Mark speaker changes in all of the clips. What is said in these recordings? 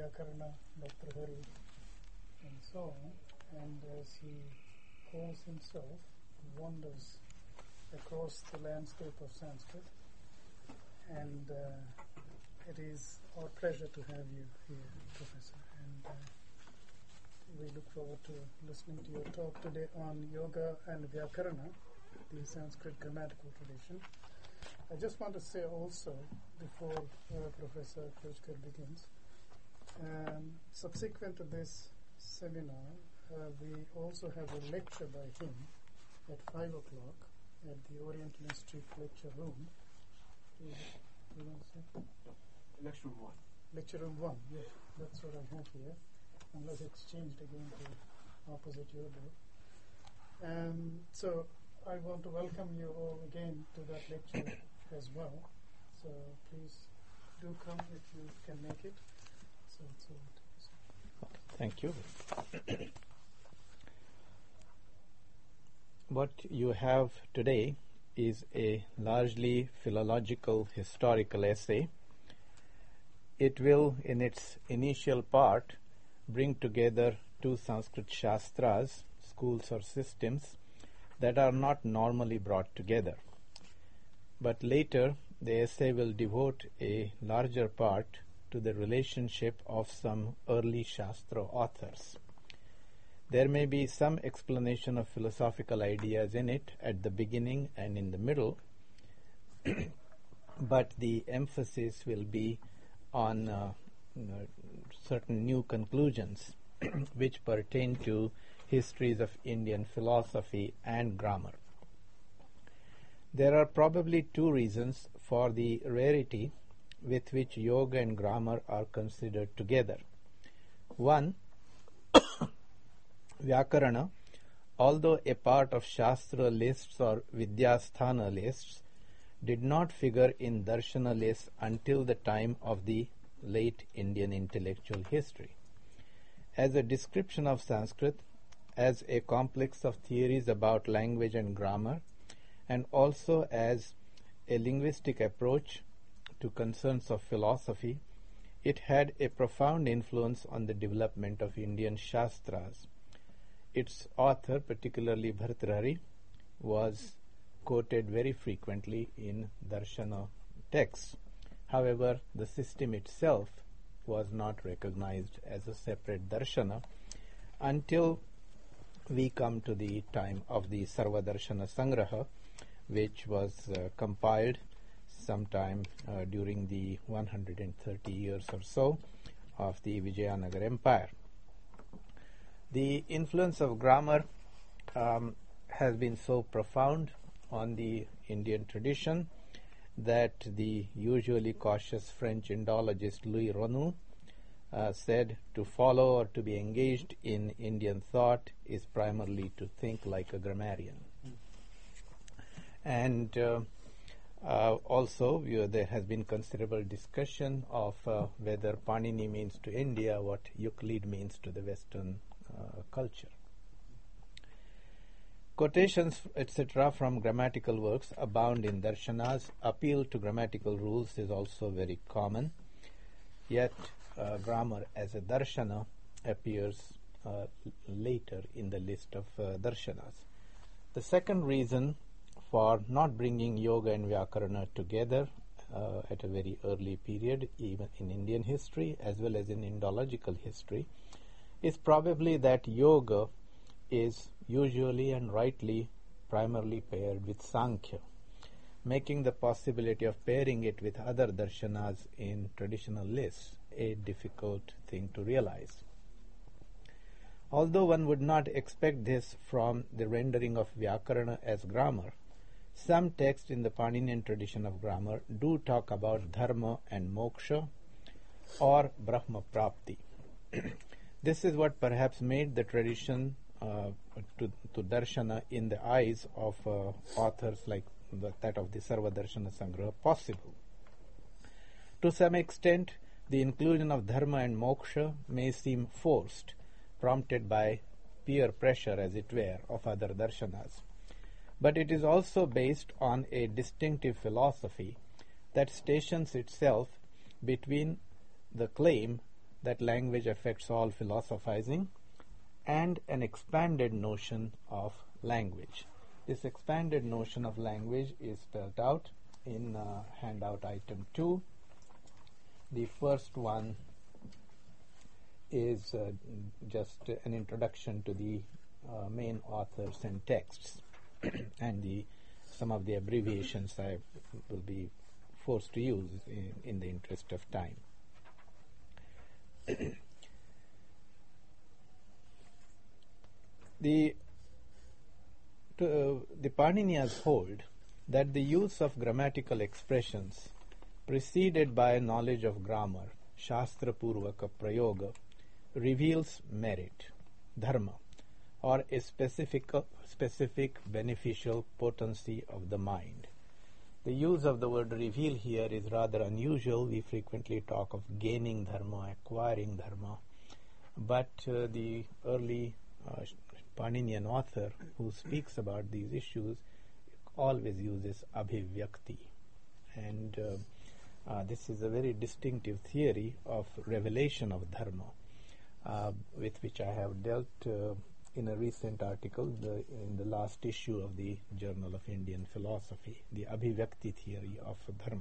Speaker 1: Vyakarana, Dr. Hari, and so on. And as he calls himself, wanders across the landscape of Sanskrit. And it is our pleasure to have you here, Professor. And we look forward to listening to your talk today on Yoga and Vyakarana, the Sanskrit grammatical tradition. I just want to say also, before Professor Khojkar begins, subsequent to this seminar, we also have a lecture by him at 5 o'clock at the Oriental Institute lecture room. You want to say?
Speaker 2: Lecture room 1.
Speaker 1: Lecture room 1, yeah, that's what I have here, unless it's changed again to opposite your door. So I want to welcome you all again to that lecture as well. So please do come if you can make it.
Speaker 3: Thank you. What you have today is a largely philological historical essay. It will, in its initial part, bring together two Sanskrit Shastras, schools or systems, that are not normally brought together. But later, the essay will devote a larger part to the relationship of some early Shastra authors. There may be some explanation of philosophical ideas in it at the beginning and in the middle, but the emphasis will be on certain new conclusions which pertain to histories of Indian philosophy and grammar. There are probably two reasons for the rarity with which yoga and grammar are considered together. One, Vyakarana, although a part of Shastra lists or Vidyasthana lists, did not figure in Darshana lists until the time of the late Indian intellectual history. As a description of Sanskrit, as a complex of theories about language and grammar, and also as a linguistic approach to concerns of philosophy, it had a profound influence on the development of Indian Shastras. Its author, particularly Bhartrhari, was quoted very frequently in Darshana texts. However, the system itself was not recognized as a separate Darshana until we come to the time of the Sarva Darshana Sangraha, which was compiled sometime during the 130 years or so of the Vijayanagar Empire. The influence of grammar has been so profound on the Indian tradition that the usually cautious French Indologist Louis Renou said to follow or to be engaged in Indian thought is primarily to think like a grammarian. And also, there has been considerable discussion of whether Panini means to India what Euclid means to the Western culture. Quotations, etc., from grammatical works abound in darshanas. Appeal to grammatical rules is also very common. Yet, grammar as a darshana appears later in the list of darshanas. The second reason for not bringing yoga and Vyakarana together at a very early period, even in Indian history as well as in Indological history, is probably that yoga is usually and rightly primarily paired with Sankhya, making the possibility of pairing it with other darshanas in traditional lists a difficult thing to realize. Although one would not expect this from the rendering of Vyakarana as grammar, some texts in the Paninian tradition of grammar do talk about dharma and moksha or Brahma Prapti. This is what perhaps made the tradition to darshana in the eyes of authors like that of the Sarva Darshana Sangraha possible. To some extent, the inclusion of dharma and moksha may seem forced, prompted by peer pressure, as it were, of other darshanas. But it is also based on a distinctive philosophy that stations itself between the claim that language affects all philosophizing, and an expanded notion of language. This expanded notion of language is spelled out in handout item 2. The first one is just an introduction to the main authors and texts and some of the abbreviations I will be forced to use in the interest of time. The Paninias hold that the use of grammatical expressions preceded by knowledge of grammar, Shastra Purvaka Prayoga, reveals merit, dharma, or a specific beneficial potency of the mind. The use of the word reveal here is rather unusual. We frequently talk of gaining dharma, acquiring dharma, but the early Paninian author who speaks about these issues always uses abhivyakti, and this is a very distinctive theory of revelation of dharma, with which I have dealt in a recent article in the last issue of the Journal of Indian Philosophy, the abhivyakti theory of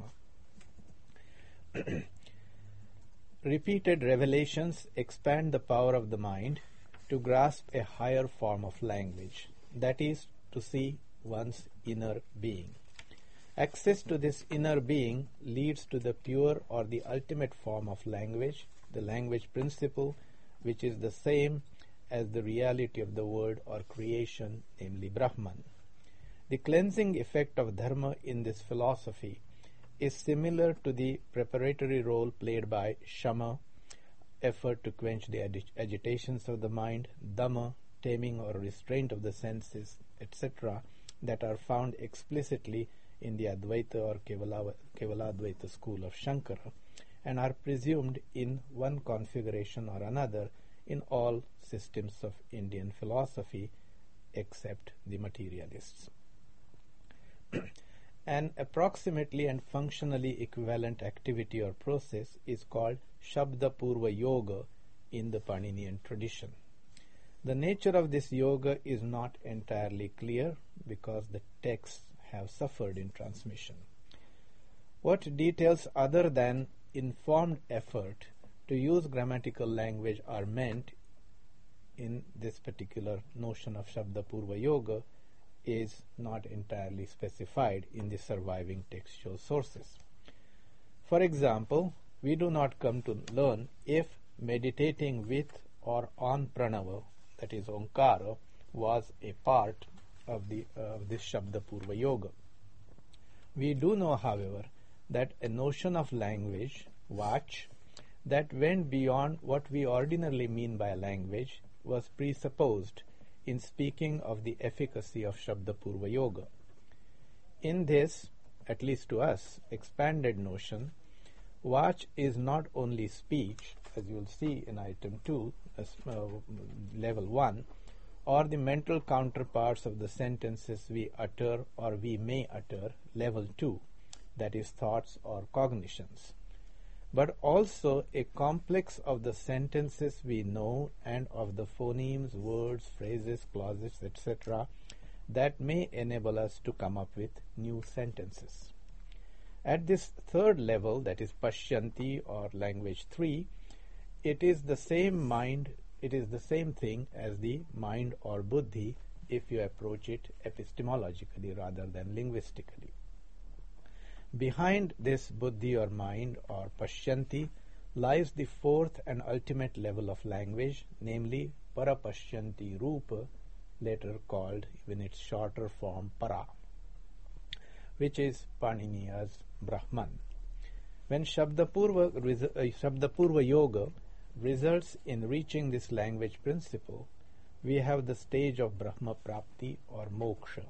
Speaker 3: dharma. Repeated revelations expand the power of the mind to grasp a higher form of language, that is, to see one's inner being. Access to this inner being leads to the pure or the ultimate form of language, the language principle, which is the same as the reality of the word or creation, namely Brahman. The cleansing effect of dharma in this philosophy is similar to the preparatory role played by shama, effort to quench the agitations of the mind, dhamma, taming or restraint of the senses, etc., that are found explicitly in the Advaita or Kevaladvaita school of Shankara, and are presumed in one configuration or another in all systems of Indian philosophy except the materialists. An approximately and functionally equivalent activity or process is called Shabda Purva Yoga in the Paninian tradition. The nature of this yoga is not entirely clear because the texts have suffered in transmission. What details other than informed effort to use grammatical language are meant in this particular notion of Shabda Purva Yoga is not entirely specified in the surviving textual sources. For example, we do not come to learn if meditating with or on pranava, that is Omkara, was a part of this Shabda Purva Yoga. We do know, however, that a notion of language, vach, that went beyond what we ordinarily mean by a language was presupposed in speaking of the efficacy of Shabda Purva Yoga. In this, at least to us, expanded notion, vach is not only speech, as you will see in item 2, level 1, or the mental counterparts of the sentences we utter or we may utter, level 2, that is thoughts or cognitions, but also a complex of the sentences we know and of the phonemes, words, phrases, clauses, etc., that may enable us to come up with new sentences. At this third level, that is Pashyanti or language 3, it is the same thing as the mind or buddhi if you approach it epistemologically rather than linguistically. Behind this buddhi or mind or pashyanti lies the fourth and ultimate level of language, namely parapashyanti rupa, later called in its shorter form para, which is Paniniya's Brahman. When Shabda Purva Yoga results in reaching this language principle, we have the stage of Brahma Prapti or Moksha.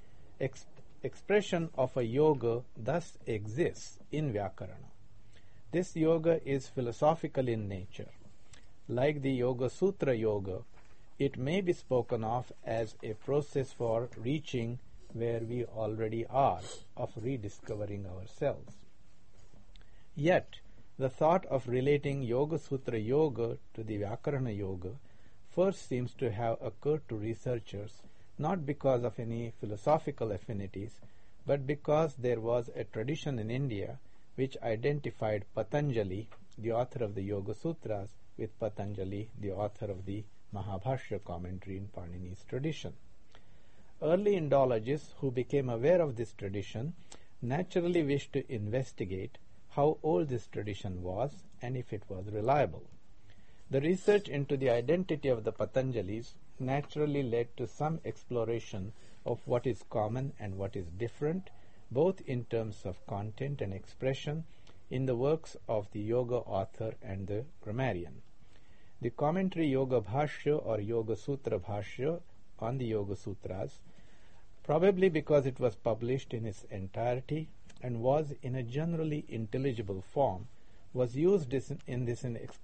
Speaker 3: Expression of a yoga thus exists in Vyakarana. This yoga is philosophical in nature. Like the Yoga Sutra yoga, it may be spoken of as a process for reaching where we already are, of rediscovering ourselves. Yet, The thought of relating Yoga Sutra Yoga to the Vyakarana Yoga first seems to have occurred to researchers not because of any philosophical affinities, but because there was a tradition in India which identified Patanjali, the author of the Yoga Sutras, with Patanjali, the author of the Mahabhashya commentary in Panini's tradition. Early Indologists who became aware of this tradition naturally wished to investigate how old this tradition was and if it was reliable. The research into the identity of the Patanjalis naturally led to some exploration of what is common and what is different, both in terms of content and expression, in the works of the yoga author and the grammarian. The commentary Yoga Bhashya or Yoga Sutra Bhashya on the Yoga Sutras, probably because it was published in its entirety and was in a generally intelligible form, was used in this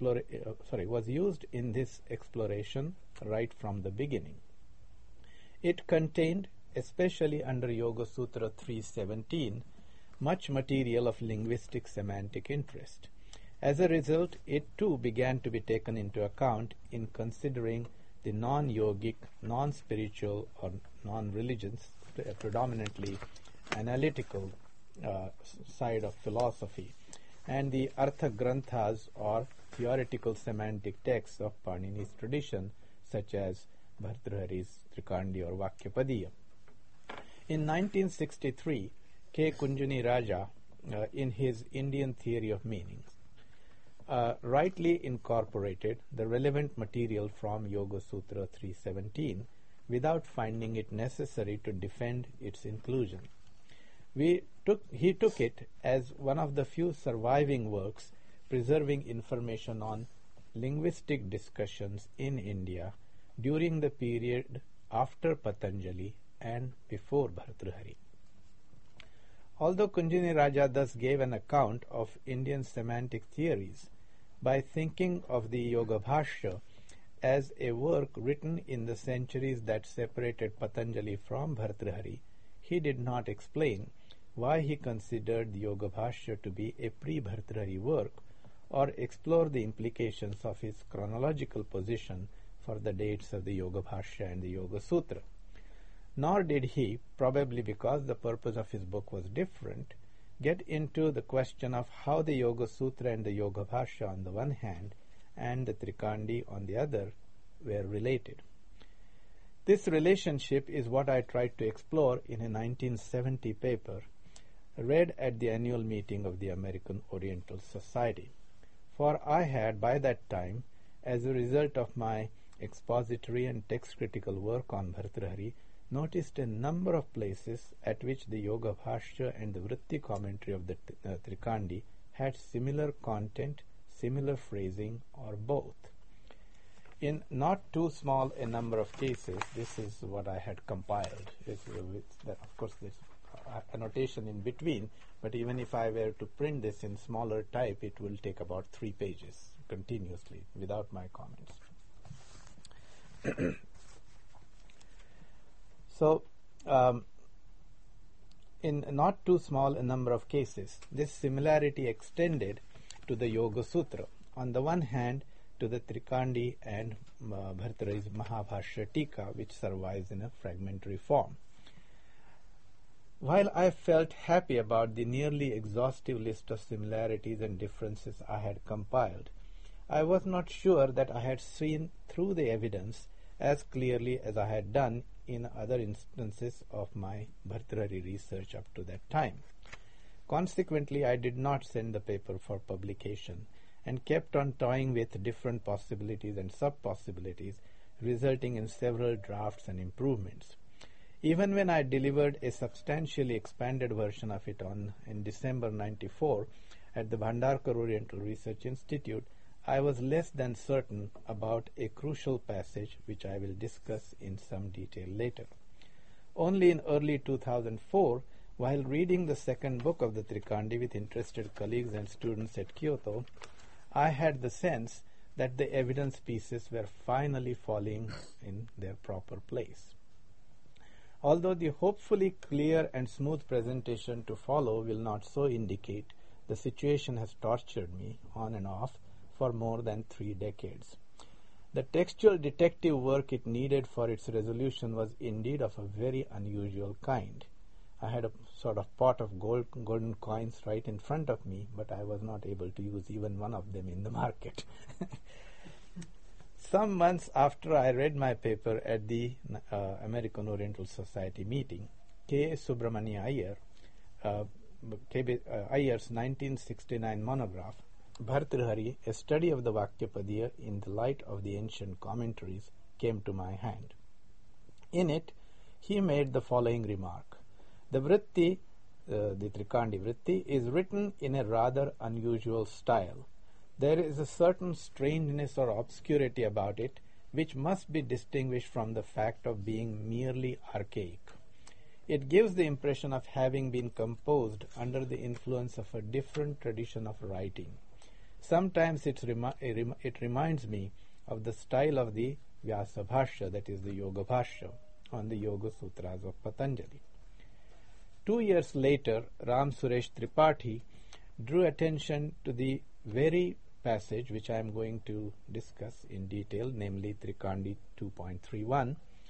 Speaker 3: exploration right from the beginning. It contained, especially under Yoga Sutra 317, much material of linguistic semantic interest. As a result, it too began to be taken into account in considering the non-yogic, non-spiritual or non-religious, predominantly analytical side of philosophy, and the Artha Granthas or theoretical semantic texts of Panini's tradition, such as Bhartrhari's Trikandi or Vakyapadiya. In 1963, K. Kunjuni Raja, in his Indian Theory of Meanings, rightly incorporated the relevant material from Yoga Sutra 317 without finding it necessary to defend its inclusion. He took it as one of the few surviving works preserving information on linguistic discussions in India during the period after Patanjali and before Bhartrhari. Although Kunjuni Raja thus gave an account of Indian semantic theories by thinking of the Yoga Bhashya as a work written in the centuries that separated Patanjali from Bhartrhari, he did not explain why he considered the Yoga Bhashya to be a pre-Bhartrhari work or explore the implications of his chronological position for the dates of the Yoga Bhashya and the Yoga Sutra. Nor did he, probably because the purpose of his book was different, get into the question of how the Yoga Sutra and the Yoga Bhashya on the one hand and the Trikandi on the other were related. This relationship is what I tried to explore in a 1970 paper read at the annual meeting of the American Oriental Society. For I had by that time, as a result of my expository and text critical work on Bhartrhari, noticed a number of places at which the Yoga Bhashya and the Vritti commentary of the Trikandi had similar content, similar phrasing, or both. In not too small a number of cases, this is what I had compiled. Of course, there's annotation in between, but even if I were to print this in smaller type, it will take about 3 pages continuously without my comments. So, in not too small a number of cases, this similarity extended to the Yoga Sutra. On the one hand, to the Trikandi and Bhartrhari's Mahabhashya Tika, which survives in a fragmentary form. While I felt happy about the nearly exhaustive list of similarities and differences I had compiled, I was not sure that I had seen through the evidence as clearly as I had done in other instances of my Bhartrhari research up to that time. Consequently, I did not send the paper for publication and kept on toying with different possibilities and sub-possibilities, resulting in several drafts and improvements. Even when I delivered a substantially expanded version of it in December 94 at the Bhandarkar Oriental Research Institute, I was less than certain about a crucial passage which I will discuss in some detail later. Only in early 2004, while reading the second book of the Trikandi with interested colleagues and students at Kyoto, I had the sense that the evidence pieces were finally falling in their proper place. Although the hopefully clear and smooth presentation to follow will not so indicate, The situation has tortured me on and off for more than 3 decades. The textual detective work it needed for its resolution was indeed of a very unusual kind. I had a sort of pot of golden coins right in front of me, but I was not able to use even one of them in the market. Some months after I read my paper at the American Oriental Society meeting, K. Subramania Iyer, Iyer's 1969 monograph, Bhartrihari, a study of the Vakyapadiya in the light of the ancient commentaries, came to my hand. In it, he made the following remark. The vritti, the Trikandi vritti, is written in a rather unusual style. There is a certain strangeness or obscurity about it which must be distinguished from the fact of being merely archaic. It gives the impression of having been composed under the influence of a different tradition of writing. Sometimes it reminds me of the style of the Vyasa Bhashya, that is the Yoga Bhashya, on the Yoga Sutras of Patanjali. 2 years later, Ram Suresh Tripathi drew attention to the very passage which I am going to discuss in detail, namely Trikandi 2.31,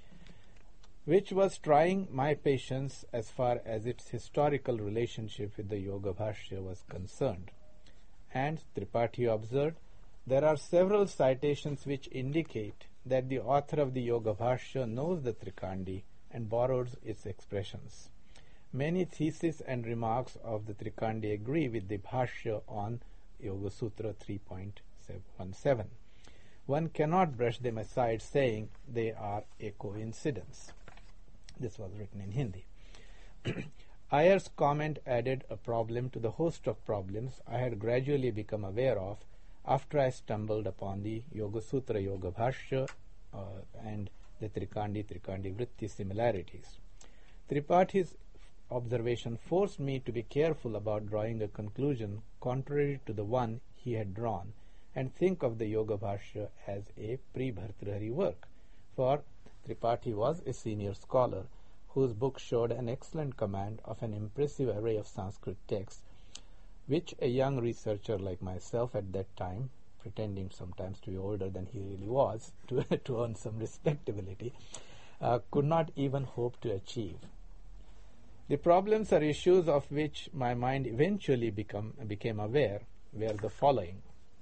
Speaker 3: which was trying my patience as far as its historical relationship with the Yoga Bhashya was concerned. And Tripathi observed, there are several citations which indicate that the author of the Yoga Bhashya knows the Trikandi and borrows its expressions. Many theses and remarks of the Trikandi agree with the Bhashya on Yoga Sutra 3.17. One cannot brush them aside saying they are a coincidence. This was written in Hindi. Iyer's comment added a problem to the host of problems I had gradually become aware of after I stumbled upon the Yoga Sutra Yoga Bhashya and the Trikandi Vritti similarities. Tripathi's observation forced me to be careful about drawing a conclusion contrary to the one he had drawn and think of the Yoga Bhashya as a pre-Bhartrihari work, for Tripathi was a senior scholar whose book showed an excellent command of an impressive array of Sanskrit texts, which a young researcher like myself at that time, pretending sometimes to be older than he really was, to earn some respectability, could not even hope to achieve. The problems or issues of which my mind eventually became aware were the following.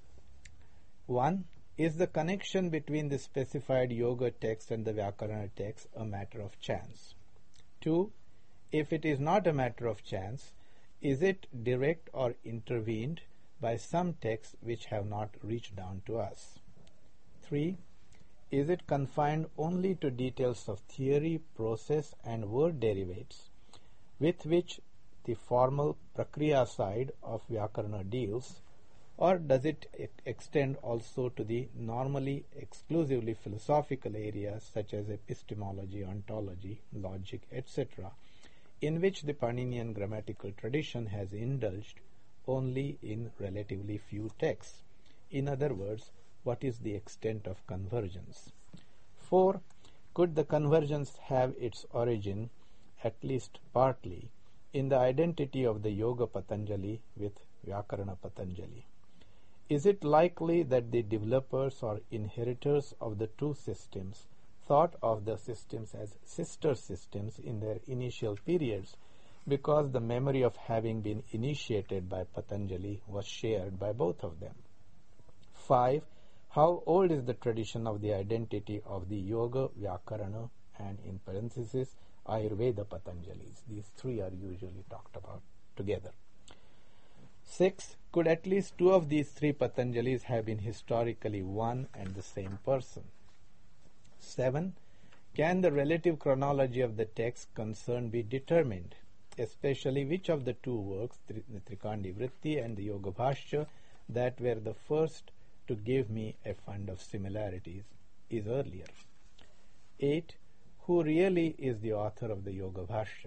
Speaker 3: 1. Is the connection between the specified yoga text and the Vyakarana text a matter of chance? 2. If it is not a matter of chance, is it direct or intervened by some texts which have not reached down to us? 3. Is it confined only to details of theory, process, and word derivatives with which the formal prakriya side of Vyakarana deals, or does it extend also to the normally exclusively philosophical areas such as epistemology, ontology, logic, etc., in which the Paninian grammatical tradition has indulged only in relatively few texts? In other words, what is the extent of convergence? 4. Could the convergence have its origin, at least partly, in the identity of the Yoga Patanjali with Vyakarana Patanjali? Is it likely that the developers or inheritors of the two systems thought of the systems as sister systems in their initial periods because the memory of having been initiated by Patanjali was shared by both of them? 5. How old is the tradition of the identity of the Yoga, Vyakarana, and in parenthesis, Ayurveda Patanjalis? These three are usually talked about together. 6. Could at least two of these three Patanjalis have been historically one and the same person? 7. Can the relative chronology of the text concerned be determined, especially which of the two works, the Trikandi Vritti and the Yoga Bhashya, that were the first to give me a fund of similarities, is earlier? 8. Who really is the author of the Yoga Bhashya?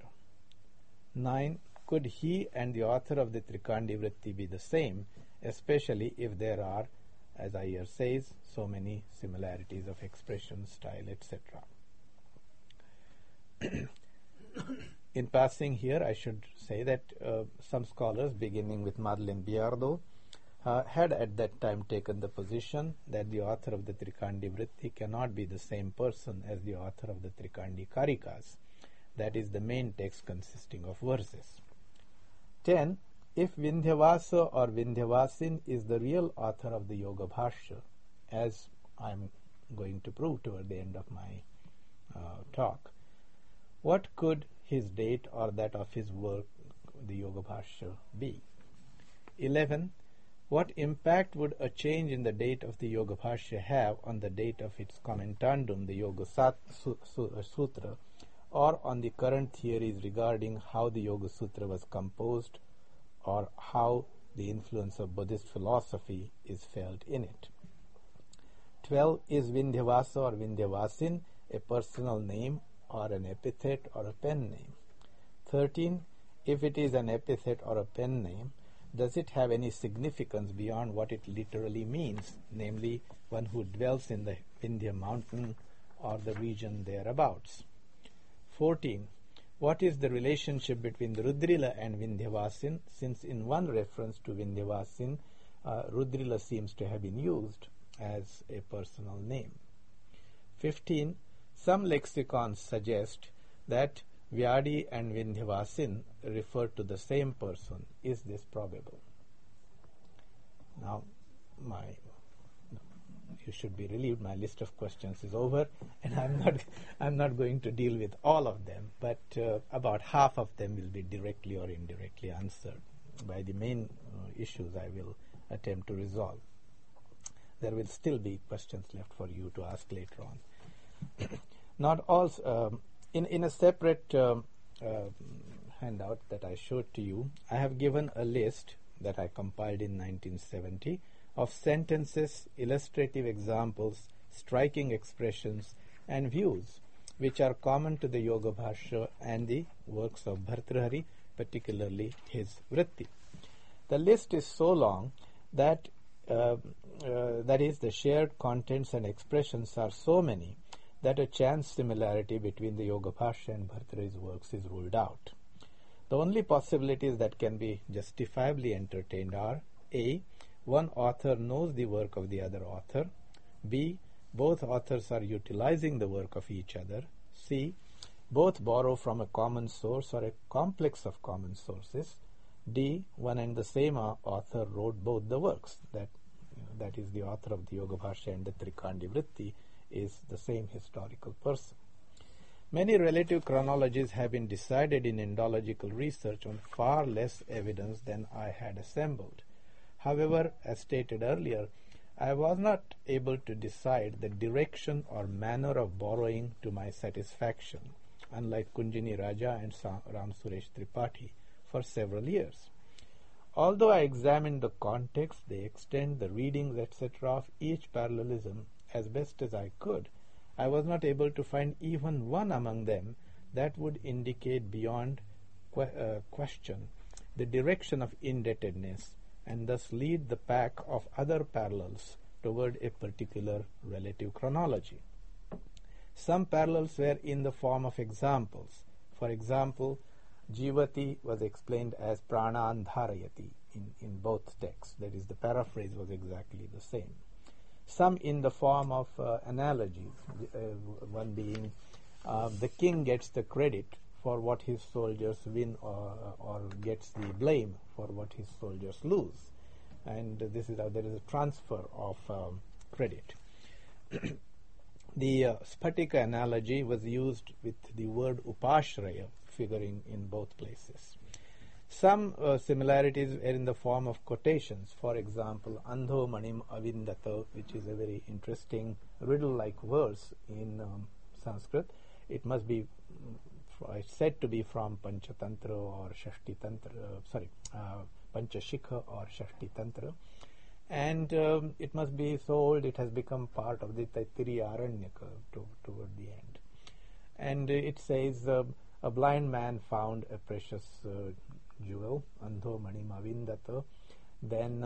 Speaker 3: 9. Could he and the author of the Trikandi Vritti be the same, especially if there are, as Iyer says, so many similarities of expression, style, etc.? In passing here, I should say that some scholars, beginning with Madeleine Biardo, had at that time taken the position that the author of the Trikandi Vritti cannot be the same person as the author of the Trikandi Karikas, that is the main text consisting of verses. 10. If Vindhyavasa or Vindhyavasin is the real author of the Yoga Bhashya, as I am going to prove toward the end of my talk, what could his date or that of his work, the Yoga Bhashya, be? 11. What impact would a change in the date of the Yoga Bhashya have on the date of its commentandum, the Yoga Sutra, or on the current theories regarding how the Yoga Sutra was composed or how the influence of Buddhist philosophy is felt in it? 12. Is Vindhyavasa or Vindhyavasin a personal name or an epithet or a pen name? 13. If it is an epithet or a pen name, does it have any significance beyond what it literally means, namely one who dwells in the Vindhya mountain or the region thereabouts? 14. What is the relationship between the Rudrila and Vindhyavasin, since in one reference to Vindhyavasin, Rudrila seems to have been used as a personal name? 15. Some lexicons suggest that Vyadi and Vindhyavasin refer to the same person. Is this probable? Now, you should be relieved. My list of questions is over, and I'm not going to deal with all of them, but about half of them will be directly or indirectly answered by the main issues I will attempt to resolve. There will still be questions left for you to ask later on. Not all. In a separate handout that I showed to you, I have given a list that I compiled in 1970 of sentences, illustrative examples, striking expressions, and views which are common to the Yoga Bhashya and the works of Bhartrhari, particularly his Vritti. The list is so long that that is, the shared contents and expressions are so many that a chance similarity between the Yoga Bhashya and Bhartrhari's works is ruled out. The only possibilities that can be justifiably entertained are: A. One author knows the work of the other author. B. Both authors are utilizing the work of each other. C. Both borrow from a common source or a complex of common sources. D. One and the same author wrote both the works. That is, the author of the Yoga Bhashya and the Trikandi Vritti is the same historical person. Many relative chronologies have been decided in Indological research on far less evidence than I had assembled. However, as stated earlier, I was not able to decide the direction or manner of borrowing to my satisfaction, unlike Kunjini Raja and Ram Suresh Tripathi, for several years. Although I examined the context, the extent, the readings, etc. of each parallelism as best as I could, I was not able to find even one among them that would indicate beyond question the direction of indebtedness and thus lead the pack of other parallels toward a particular relative chronology. Some parallels were in the form of examples. For example, Jivati was explained as Pranan Dharayati in both texts. That is, the paraphrase was exactly the same. Some in the form of analogies, one being the king gets the credit for what his soldiers win or gets the blame for what his soldiers lose. And this is how there is a transfer of credit. The Spatika analogy was used with the word Upashraya figuring in both places. Some similarities are in the form of quotations. For example, Andho Manim Avindata, which is a very interesting riddle-like verse in Sanskrit. It must be said to be from Panchatantra or Shashti Tantra, Panchashikha or Shashti Tantra. And it must be so old it has become part of the Taittiriya Aranyaka toward the end. And it says, a blind man found a precious jewel, Andho Manim Avindata. Then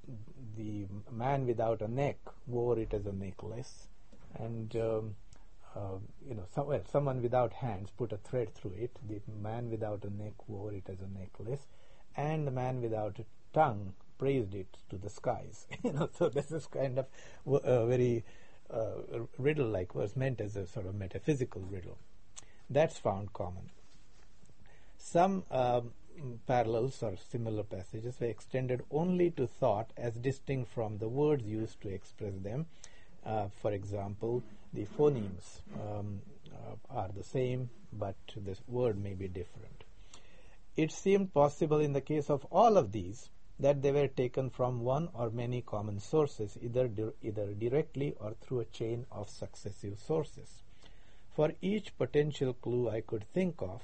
Speaker 3: the man without a neck wore it as a necklace. And someone without hands put a thread through it. The man without a neck wore it as a necklace, and the man without a tongue praised it to the skies. So this is kind of very riddle-like verse, meant as a sort of metaphysical riddle. That's found common. Some parallels or similar passages were extended only to thought as distinct from the words used to express them. For example, the phonemes are the same, but this word may be different. It seemed possible in the case of all of these that they were taken from one or many common sources, either directly or through a chain of successive sources. For each potential clue I could think of,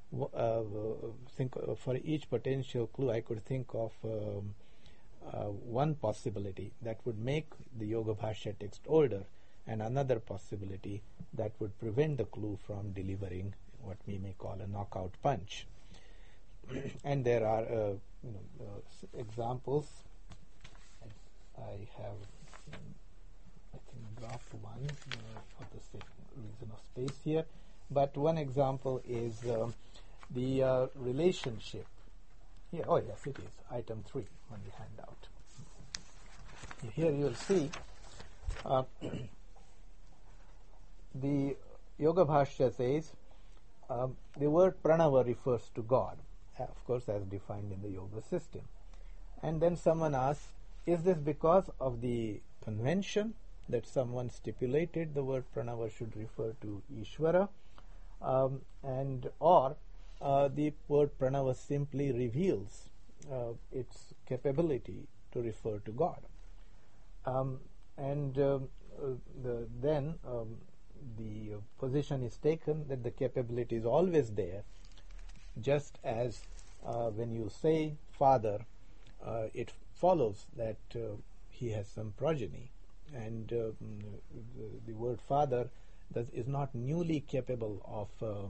Speaker 3: one possibility that would make the Yoga Bhashya text older, and another possibility that would prevent the clue from delivering what we may call a knockout punch. And there are examples. I have, I think, dropped one for the reason of space here. But one example is the relationship. Here, oh yes, it is item 3 on the handout. Here you will see the Yoga Bhashya says the word pranava refers to God, of course, as defined in the yoga system. And then someone asks, is this because of the convention that someone stipulated the word pranava should refer to Ishvara, or the word pranava simply reveals its capability to refer to God. Then the position is taken that the capability is always there, just as when you say father, it follows that he has some progeny, and the word father is not newly capable of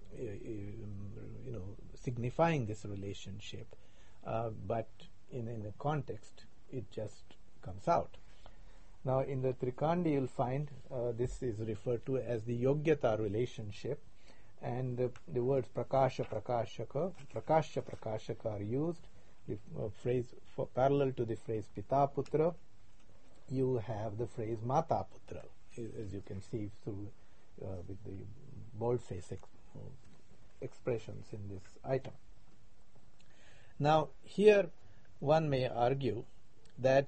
Speaker 3: signifying this relationship, but in a context it just comes out. Now in the Trikandi you'll find this is referred to as the Yogyata relationship, and the words prakasha prakashaka, prakashya prakashaka are used. The phrase parallel to the phrase pita putra, you have the phrase mata putra, as you can see through with the boldface expressions in this item. Now here one may argue that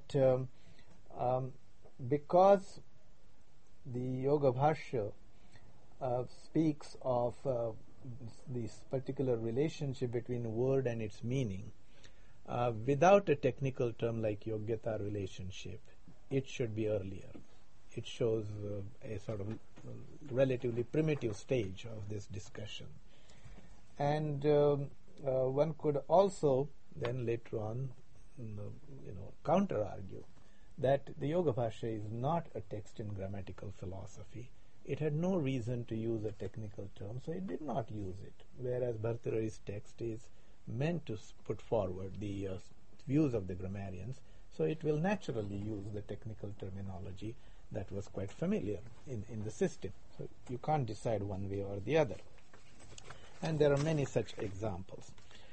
Speaker 3: because the Yoga Bhashya speaks of this particular relationship between word and its meaning, without a technical term like Yogyata relationship, it should be earlier. It shows a sort of relatively primitive stage of this discussion. And one could also then later on counter-argue that the Yoga Bhashya is not a text in grammatical philosophy. It had no reason to use a technical term, so it did not use it, whereas Bhartrhari's text is meant to put forward the views of the grammarians, so it will naturally use the technical terminology that was quite familiar in the system. So you can't decide one way or the other. And there are many such examples.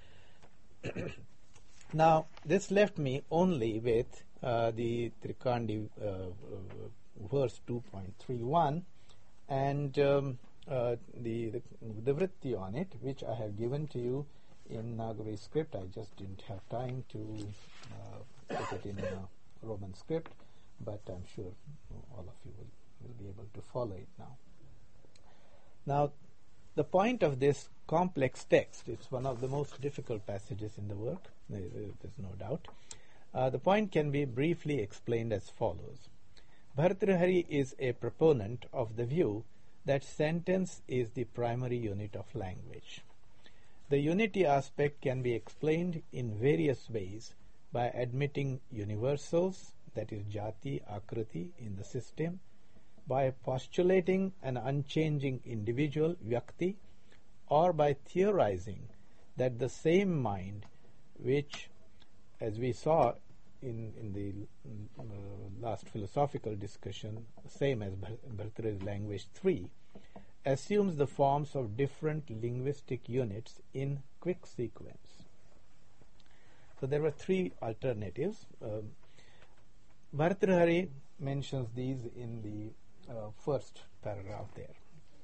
Speaker 3: Now, this left me only with the Trikandi verse 2.31 and the vritti on it, which I have given to you in Nagari script. I just didn't have time to put it in Roman script, but I'm sure all of you will be able to follow it now. Now, the point of this complex text, it's one of the most difficult passages in the work, there's no doubt. The point can be briefly explained as follows. Bhartrhari is a proponent of the view that sentence is the primary unit of language. The unity aspect can be explained in various ways by admitting universals, that is jati, akriti, in the system, by postulating an unchanging individual, vyakti, or by theorizing that the same mind, which, as we saw in the last philosophical discussion, same as Bhartrhari's language 3, assumes the forms of different linguistic units in quick sequence. So there were three alternatives. Bhartrhari mentions these in the first paragraph there.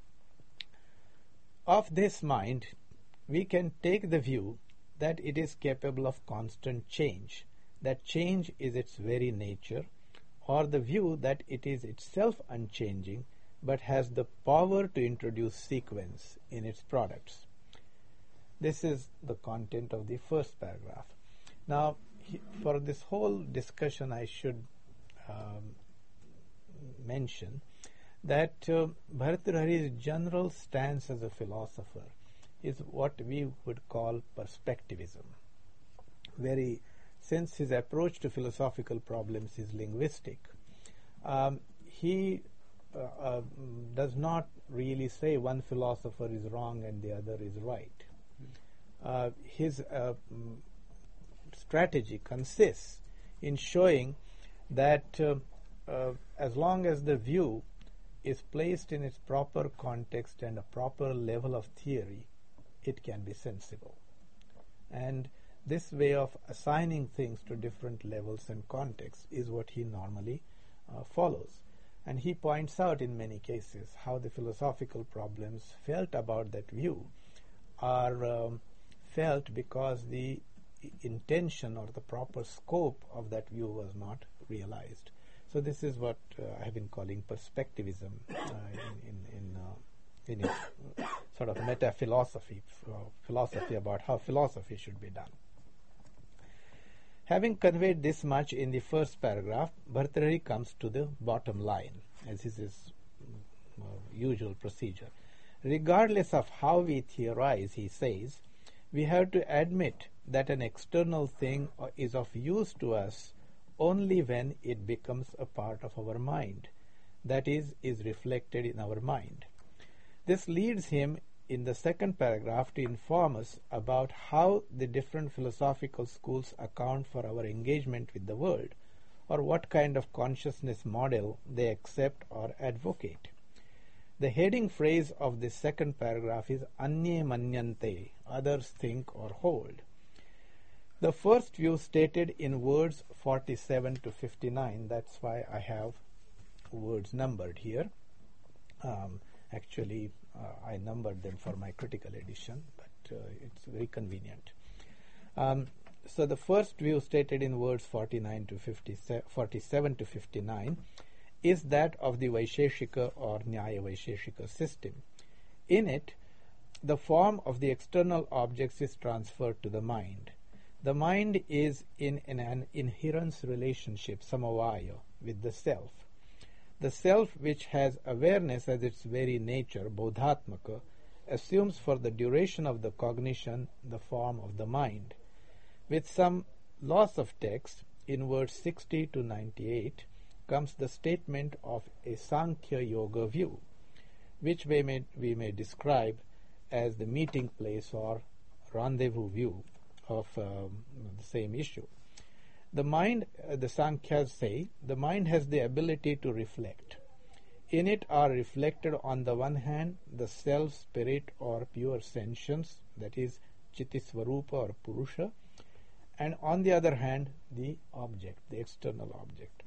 Speaker 3: Of this mind, we can take the view that it is capable of constant change, that change is its very nature, or the view that it is itself unchanging but has the power to introduce sequence in its products. This is the content of the first paragraph. Now, for this whole discussion, I should mention that Bhartrhari's general stance as a philosopher is what we would call perspectivism. Since his approach to philosophical problems is linguistic, he does not really say one philosopher is wrong and the other is right. His strategy consists in showing that as long as the view is placed in its proper context and a proper level of theory, it can be sensible. And this way of assigning things to different levels and contexts is what he normally follows. And he points out in many cases how the philosophical problems felt about that view are felt because the intention or the proper scope of that view was not realized. So this is what I have been calling perspectivism in its sort of meta-philosophy, philosophy about how philosophy should be done. Having conveyed this much in the first paragraph, Bhartrhari comes to the bottom line, as is his usual procedure. Regardless of how we theorize, he says, we have to admit that an external thing is of use to us only when it becomes a part of our mind, that is reflected in our mind. This leads him in the second paragraph to inform us about how the different philosophical schools account for our engagement with the world, or what kind of consciousness model they accept or advocate. The heading phrase of this second paragraph is Anye Manyante, others think or hold. The first view stated in words 47 to 59, that's why I have words numbered here. Actually, I numbered them for my critical edition, but it's very convenient. So the first view stated in words 47 to 59 is that of the Vaisheshika or Nyaya Vaisheshika system. In it, the form of the external objects is transferred to the mind. The mind is in an inherence relationship, samavaya, with the self. The self, which has awareness as its very nature, bodhatmaka, assumes for the duration of the cognition the form of the mind. With some loss of text, in words 60 to 98, comes the statement of a Sankhya Yoga view, which we may describe as the meeting place or rendezvous view of the same issue. The mind, the Sankhya's say, the mind has the ability to reflect. In it are reflected on the one hand the self, spirit or pure sentience, that is Chittisvarupa or Purusha, and on the other hand the object, the external object.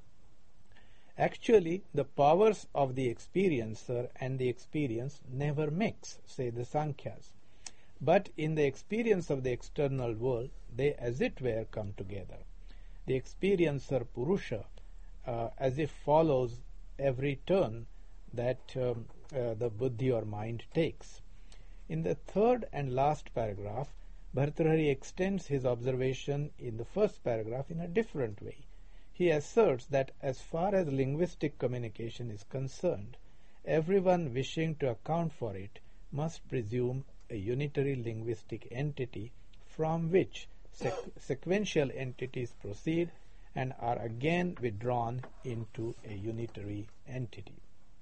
Speaker 3: Actually, the powers of the experiencer and the experience never mix, say the Sankhya's. But in the experience of the external world, they as it were come together. The experiencer Purusha as if follows every turn that the buddhi or mind takes. In the third and last paragraph, Bhartrhari extends his observation in the first paragraph in a different way. He asserts that as far as linguistic communication is concerned, everyone wishing to account for it must presume a unitary linguistic entity from which sequential entities proceed and are again withdrawn into a unitary entity.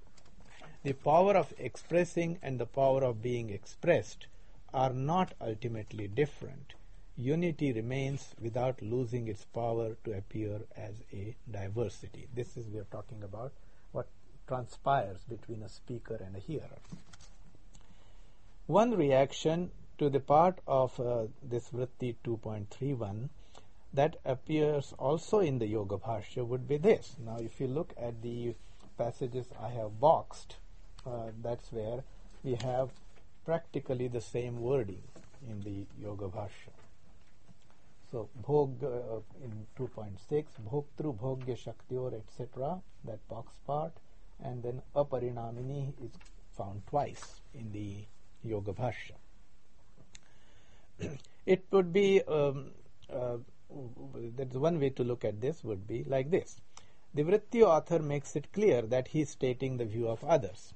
Speaker 3: The power of expressing and the power of being expressed are not ultimately different. Unity remains without losing its power to appear as a diversity. This is, we are talking about what transpires between a speaker and a hearer. One reaction to the part of this Vritti 2.31 that appears also in the Yoga Bhashya would be this. Now, if you look at the passages I have boxed, that's where we have practically the same wording in the Yoga Bhashya. So, Bhog in 2.6, Bhoktru Bhogya Shaktior, etc., that box part, and then Aparinamini is found twice in the Yoga Bhashya. It would be, that's one way to look at this would be like this. The Vritti author makes it clear that he is stating the view of others.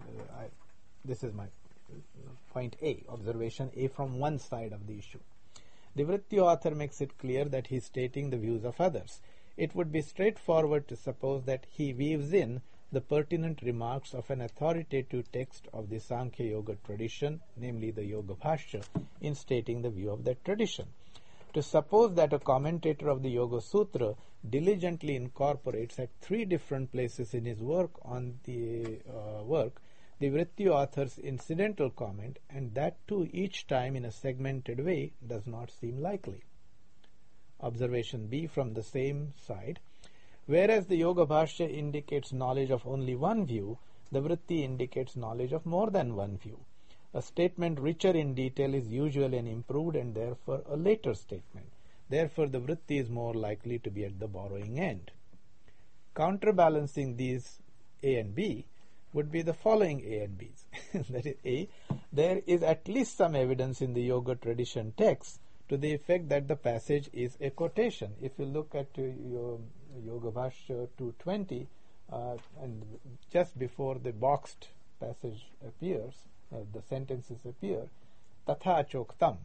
Speaker 3: This is my point A, observation A from one side of the issue. The Vritti author makes it clear that he is stating the views of others. It would be straightforward to suppose that he weaves in the pertinent remarks of an authoritative text of the Sankhya Yoga tradition, namely the Yoga Bhashya, in stating the view of that tradition. To suppose that a commentator of the Yoga Sutra diligently incorporates at 3 different places in his work on the the Vritti author's incidental comment, and that too each time in a segmented way, does not seem likely. Observation B from the same side. Whereas the Yoga Bhashya indicates knowledge of only one view, the Vritti indicates knowledge of more than one view. A statement richer in detail is usually an improved and therefore a later statement. Therefore, the Vritti is more likely to be at the borrowing end. Counterbalancing these A and B would be the following A and B's. That is, A, there is at least some evidence in the Yoga tradition text to the effect that the passage is a quotation. If you look at your Yoga Bhashya 220, and just before the boxed passage appears, the sentences appear, Tatha Choktam.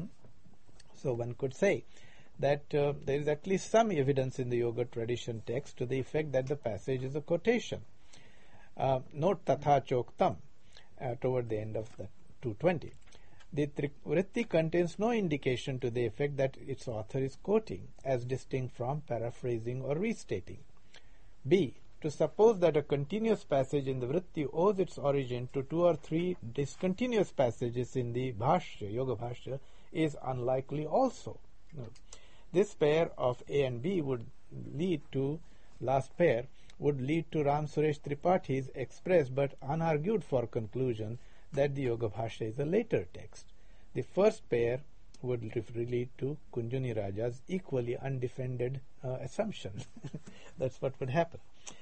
Speaker 3: So one could say that there is at least some evidence in the Yoga tradition text to the effect that the passage is a quotation. Note Tatha Choktam toward the end of the 220. The Vritti contains no indication to the effect that its author is quoting, as distinct from paraphrasing or restating. B. To suppose that a continuous passage in the Vritti owes its origin to 2 or 3 discontinuous passages in the Bhashya, Yoga Bhashya, is unlikely also. This pair of A and B would lead to, last pair, would lead to Ram Suresh Tripathi's expressed but unargued for conclusion that the Yoga Bhashya is a later text. The first pair would lead to Kunjuni Raja's equally undefended assumption. That's what would happen.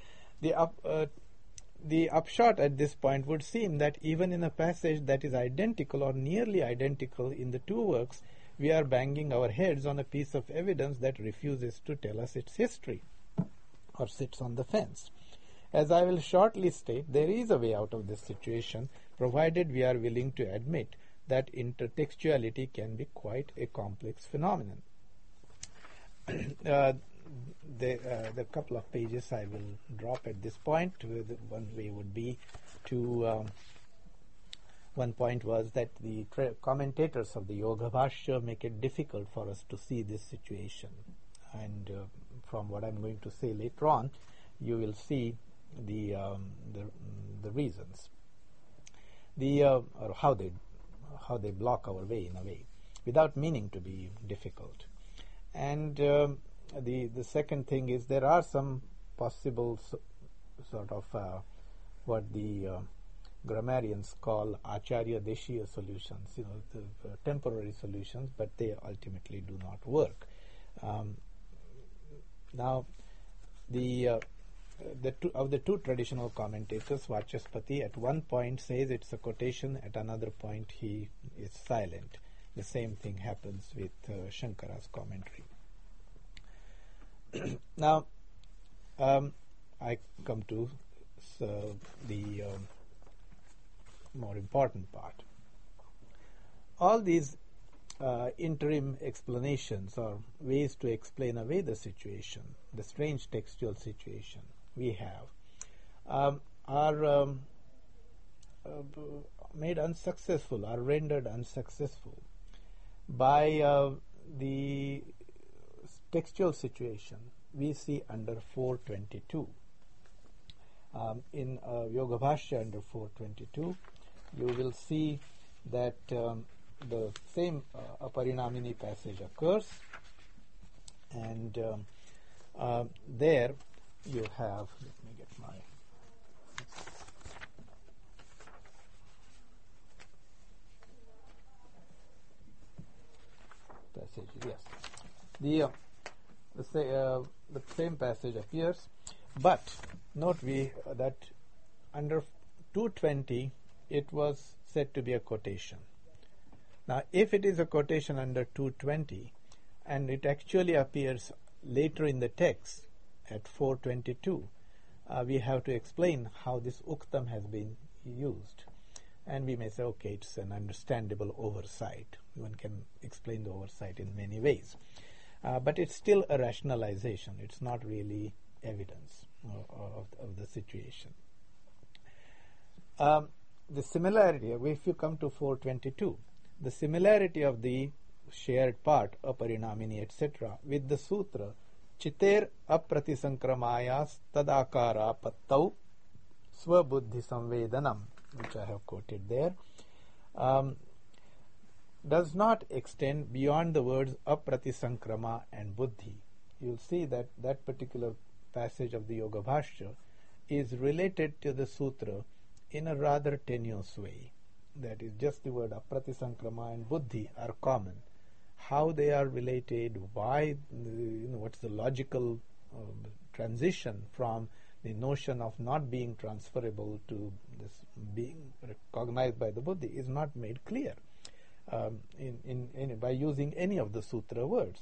Speaker 3: The upshot at this point would seem that even in a passage that is identical or nearly identical in the 2 works, we are banging our heads on a piece of evidence that refuses to tell us its history or sits on the fence. As I will shortly state, there is a way out of this situation, provided we are willing to admit that intertextuality can be quite a complex phenomenon. The couple of pages I will drop at this point. One way would be to one point was that the commentators of the Yoga Bhashya make it difficult for us to see this situation, and from what I'm going to say later on, you will see the reasons, or how they block our way in a way, without meaning to be difficult. And the second thing is there are some possible sort of what the grammarians call Acharya Deshiya solutions, the temporary solutions, but they ultimately do not work. Now, the two traditional commentators, Vachaspati at one point says it's a quotation, at another point he is silent. The same thing happens with Shankara's commentary. Now, I come to the more important part. All these interim explanations or ways to explain away the situation, the strange textual situation we have, are made unsuccessful, are rendered unsuccessful by the textual situation we see under 422. In Yoga Bhashya under 422, you will see that the same Aparinamini passage occurs, and there you have, let me get my passage, yes. The same passage appears, but note that under 220 it was said to be a quotation. Now, if it is a quotation under 220 and it actually appears later in the text at 422, we have to explain how this uktam has been used. And we may say, okay, it's an understandable oversight. One can explain the oversight in many ways. But it's still a rationalization. It's not really evidence of the situation. The similarity, if you come to 422, the similarity of the shared part, aparinamini, etc., with the sutra, chiter apratisankramayas tadakara pattau swabuddhi samvedanam, which I have quoted there, does not extend beyond the words apratisankrama and buddhi. You'll see that that particular passage of the Yoga Bhashya is related to the sutra in a rather tenuous way. That is, just the word apratisankrama and buddhi are common. How they are related, why, what's the logical transition from the notion of not being transferable to this being recognized by the buddhi is not made clear by using any of the sutra words.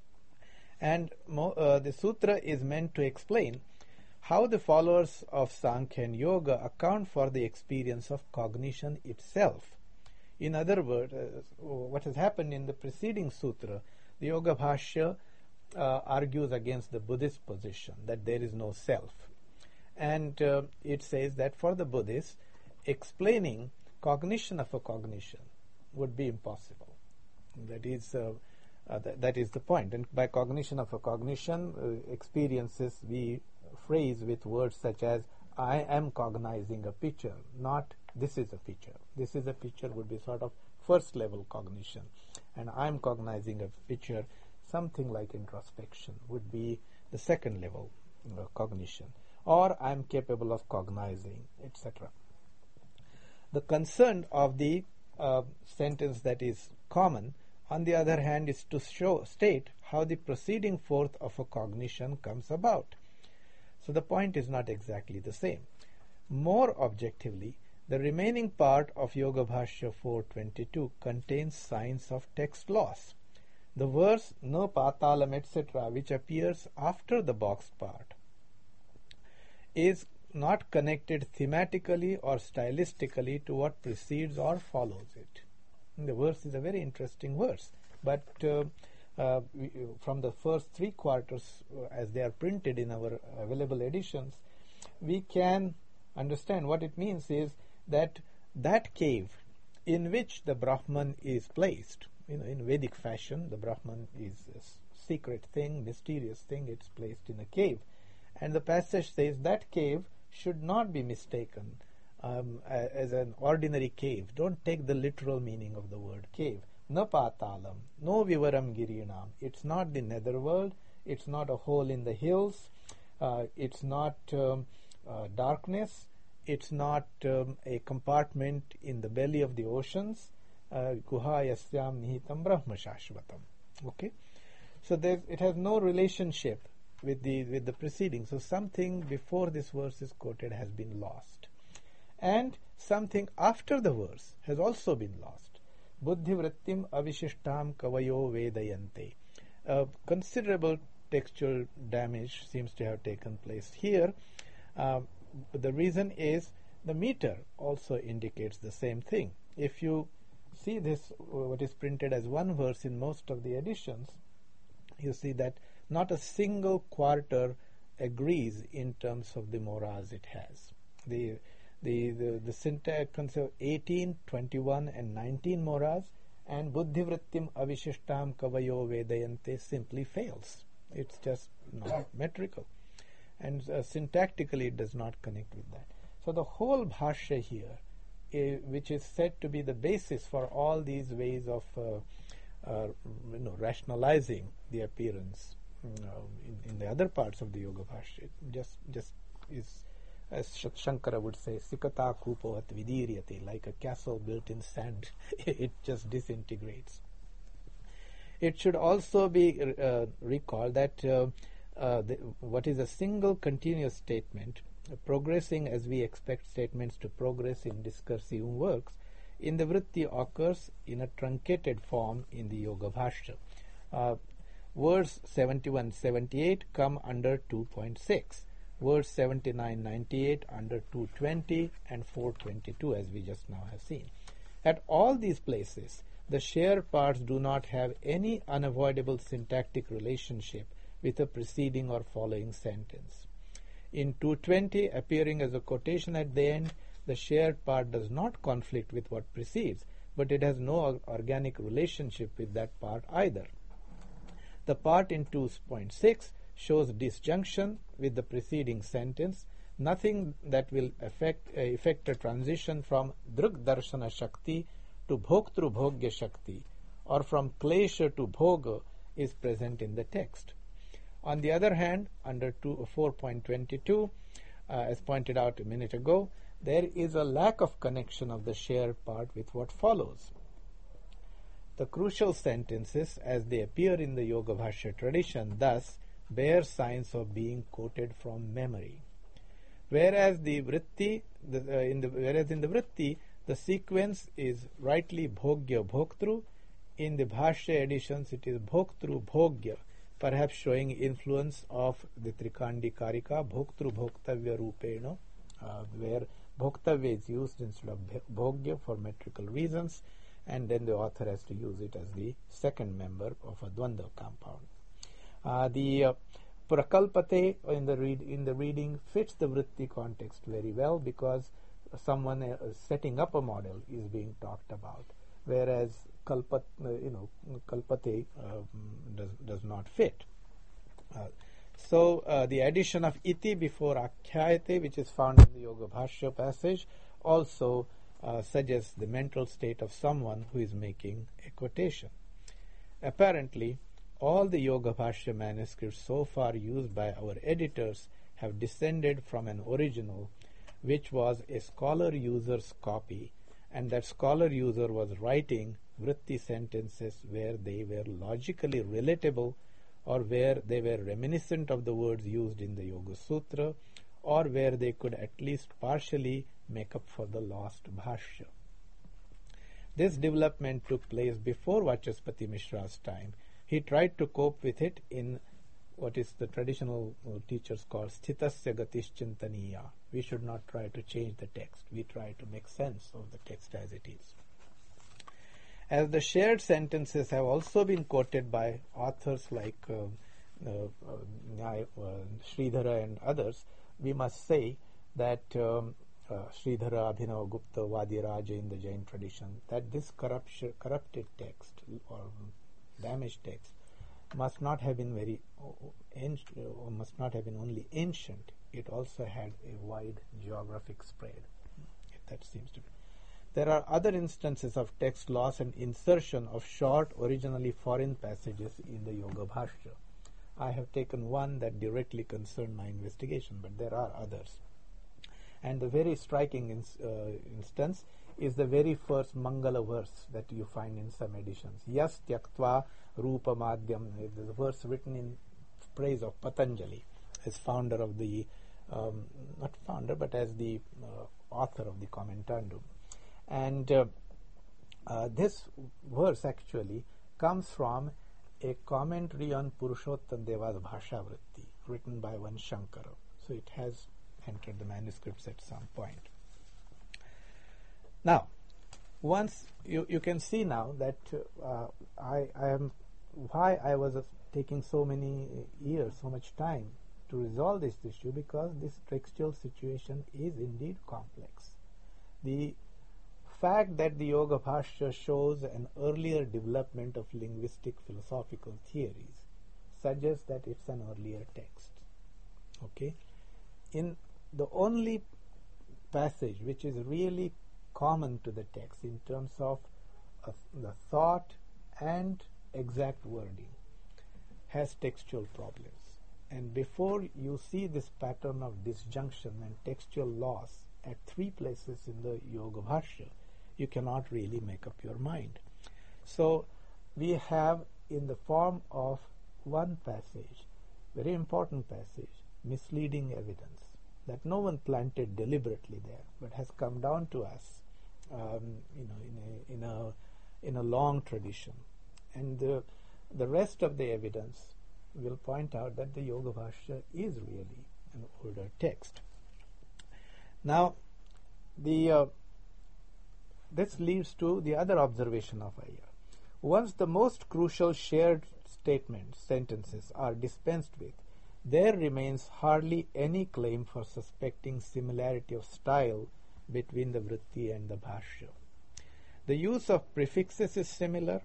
Speaker 3: And the sutra is meant to explain how the followers of Sankhya and Yoga account for the experience of cognition itself. In other words, what has happened in the preceding sutra, the Yoga Bhashya argues against the Buddhist position that there is no self. And it says that for the Buddhists, explaining cognition of a cognition would be impossible. That is the point. And by cognition of a cognition, experiences we phrase with words such as, I am cognizing a picture, not this is a picture. This is a picture would be sort of first level cognition. And I am cognizing a picture, something like introspection, would be the second level cognition. Or I am capable of cognizing, etc. The concern of the sentence that is common, on the other hand, is to state how the proceeding forth of a cognition comes about. So the point is not exactly the same. More objectively, the remaining part of Yoga Bhashya 422 contains signs of text loss. The verse no patalam etc., which appears after the boxed part, is not connected thematically or stylistically to what precedes or follows it. The verse is a very interesting verse, but from the first three quarters, as they are printed in our available editions, we can understand what it means is that cave in which the Brahman is placed, in Vedic fashion, the Brahman is a secret thing, mysterious thing, it's placed in a cave. And the passage says that cave should not be mistaken as an ordinary cave. Don't take the literal meaning of the word cave. Na patalam, no vivaram girinam. It's not the netherworld, it's not a hole in the hills, it's not darkness, it's not a compartment in the belly of the oceans. Guha yasyam nihitam brahma shashvatam. Okay? So it has no relationship with the preceding. So something before this verse is quoted has been lost. And something after the verse has also been lost. Buddhi vrittim avishishtam kavayo vedayante. Considerable textual damage seems to have taken place here. The reason is the meter also indicates the same thing. If you see this, what is printed as one verse in most of the editions, you see that not a single quarter agrees in terms of the moras it has. The syntax consists of 18, 21 and 19 moras, and buddhi vrittim avishishtam kavayo vedayante simply fails. It's just not metrical. And syntactically it does not connect with that. So the whole bhashya here which is said to be the basis for all these ways of rationalizing the appearance in the other parts of the Yoga Bhashya. Just is, as Shankara would say, sikata kupohat vidiryate, like a castle built in sand. It just disintegrates. It should also be recalled that what is a single continuous statement, progressing as we expect statements to progress in discursive works, in the vritti occurs in a truncated form in the Yoga Bhashya. Words 71-78 come under 2.6. Words 79-98 under 220 and 422, as we just now have seen. At all these places, the shared parts do not have any unavoidable syntactic relationship with a preceding or following sentence. In 220, appearing as a quotation at the end, the shared part does not conflict with what precedes, but it has no organic relationship with that part either. The part in 2.6 shows disjunction with the preceding sentence, nothing that will effect a transition from Drug Darshana Shakti to Bhoktru Bhogya Shakti, or from Klesha to Bhoga, is present in the text. On the other hand, under 4.22, as pointed out a minute ago, there is a lack of connection of the shared part with what follows. The crucial sentences, as they appear in the Yoga Bhashya tradition, thus bear signs of being quoted from memory. Whereas in the vritti, the sequence is rightly Bhogya Bhoktru. In the Bhashya editions, it is Bhoktru Bhogya, perhaps showing influence of the Trikandi Karika, Bhoktru Bhoktavya Rupena, where Bhoktavya is used instead of Bhogya for metrical reasons, and then the author has to use it as the second member of a Dvandva compound. The Prakalpate in the reading fits the vritti context very well, because someone setting up a model is being talked about, whereas Kalpate does not fit. So the addition of iti before akhyayate, which is found in the Yoga Bhashya passage, also suggests the mental state of someone who is making a quotation. Apparently, all the Yoga Bhashya manuscripts so far used by our editors have descended from an original which was a scholar user's copy, and that scholar user was writing vritti sentences where they were logically relatable, or where they were reminiscent of the words used in the Yoga Sutra, or where they could at least partially make up for the lost Bhashya. This development took place before Vachaspati Mishra's time. He tried to cope with it in what is the traditional teachers call Sthitasya Gatischintaniya. We should not try to change the text. We try to make sense of the text as it is. As the shared sentences have also been quoted by authors like Sridhara and others, we must say that Sridhara, Abhinav Gupta, Vadiraja in the Jain tradition, that this corrupted text or damaged text must not have been must not have been only ancient. It also had a wide geographic spread. That seems to be. There are other instances of text loss and insertion of short, originally foreign passages in the Yoga Bhashya. I have taken one that directly concerned my investigation, but there are others. And the very striking instance is the very first Mangala verse that you find in some editions. Yas tyaktva rupa madhyam, the verse written in praise of Patanjali as founder of the, not founder, but as the author of the Commentandum. And this verse actually comes from a commentary on Purushottam Deva's Bhasha Vritti, written by one Shankara. So it has entered the manuscripts at some point. Now, once you can see now that I am why I was taking so many years, so much time to resolve this issue, because this textual situation is indeed complex. The fact that the Yoga Bhashya shows an earlier development of linguistic philosophical theories suggests that it's an earlier text. Okay? In the only passage which is really common to the text in terms of the thought and exact wording has textual problems. And before you see this pattern of disjunction and textual loss at 3 places in the Yoga Bhashya, you cannot really make up your mind. So we have in the form of one passage, very important passage, misleading evidence that no one planted deliberately there, but has come down to us, in a long tradition, and the rest of the evidence will point out that the Yoga Bhashya is really an older text. Now, this leads to the other observation of Iyer. Once the most crucial shared sentences are dispensed with, there remains hardly any claim for suspecting similarity of style between the Vritti and the Bhashya. The use of prefixes is similar,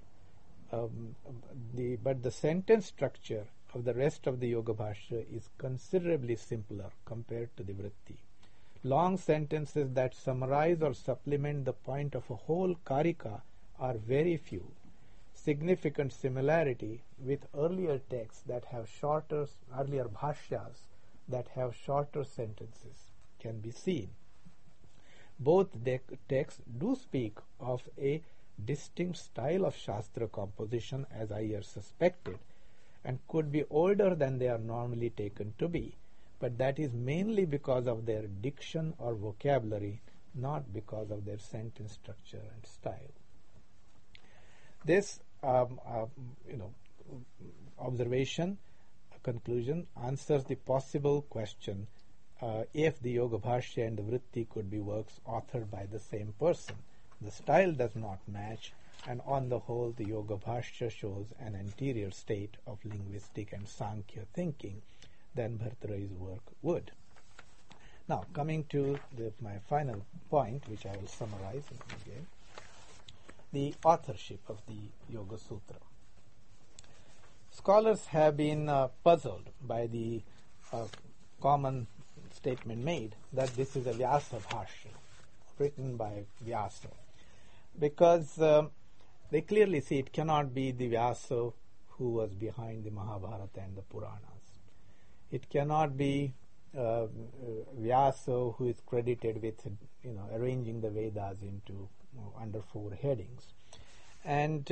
Speaker 3: but the sentence structure of the rest of the Yoga Bhashya is considerably simpler compared to the Vritti. Long sentences that summarize or supplement the point of a whole karika are very few. Significant similarity with earlier texts that have earlier bhashyas that have shorter sentences can be seen. Both texts do speak of a distinct style of Shastra composition, as Iyer suspected, and could be older than they are normally taken to be, but that is mainly because of their diction or vocabulary, not because of their sentence structure and style. This conclusion answers the possible question if the Yoga Bhashya and the Vritti could be works authored by the same person. The style does not match, and on the whole the Yoga Bhashya shows an anterior state of linguistic and Sankhya thinking than Bhartarai's work would. Now, coming to my final point, which I will summarize again, the authorship of the Yoga Sutra. Scholars have been puzzled by the common statement made that this is a Vyasa Bhashya, written by Vyasa, because they clearly see it cannot be the Vyasa who was behind the Mahabharata and the Puranas. It cannot be Vyasa who is credited with arranging the Vedas into under 4 headings, and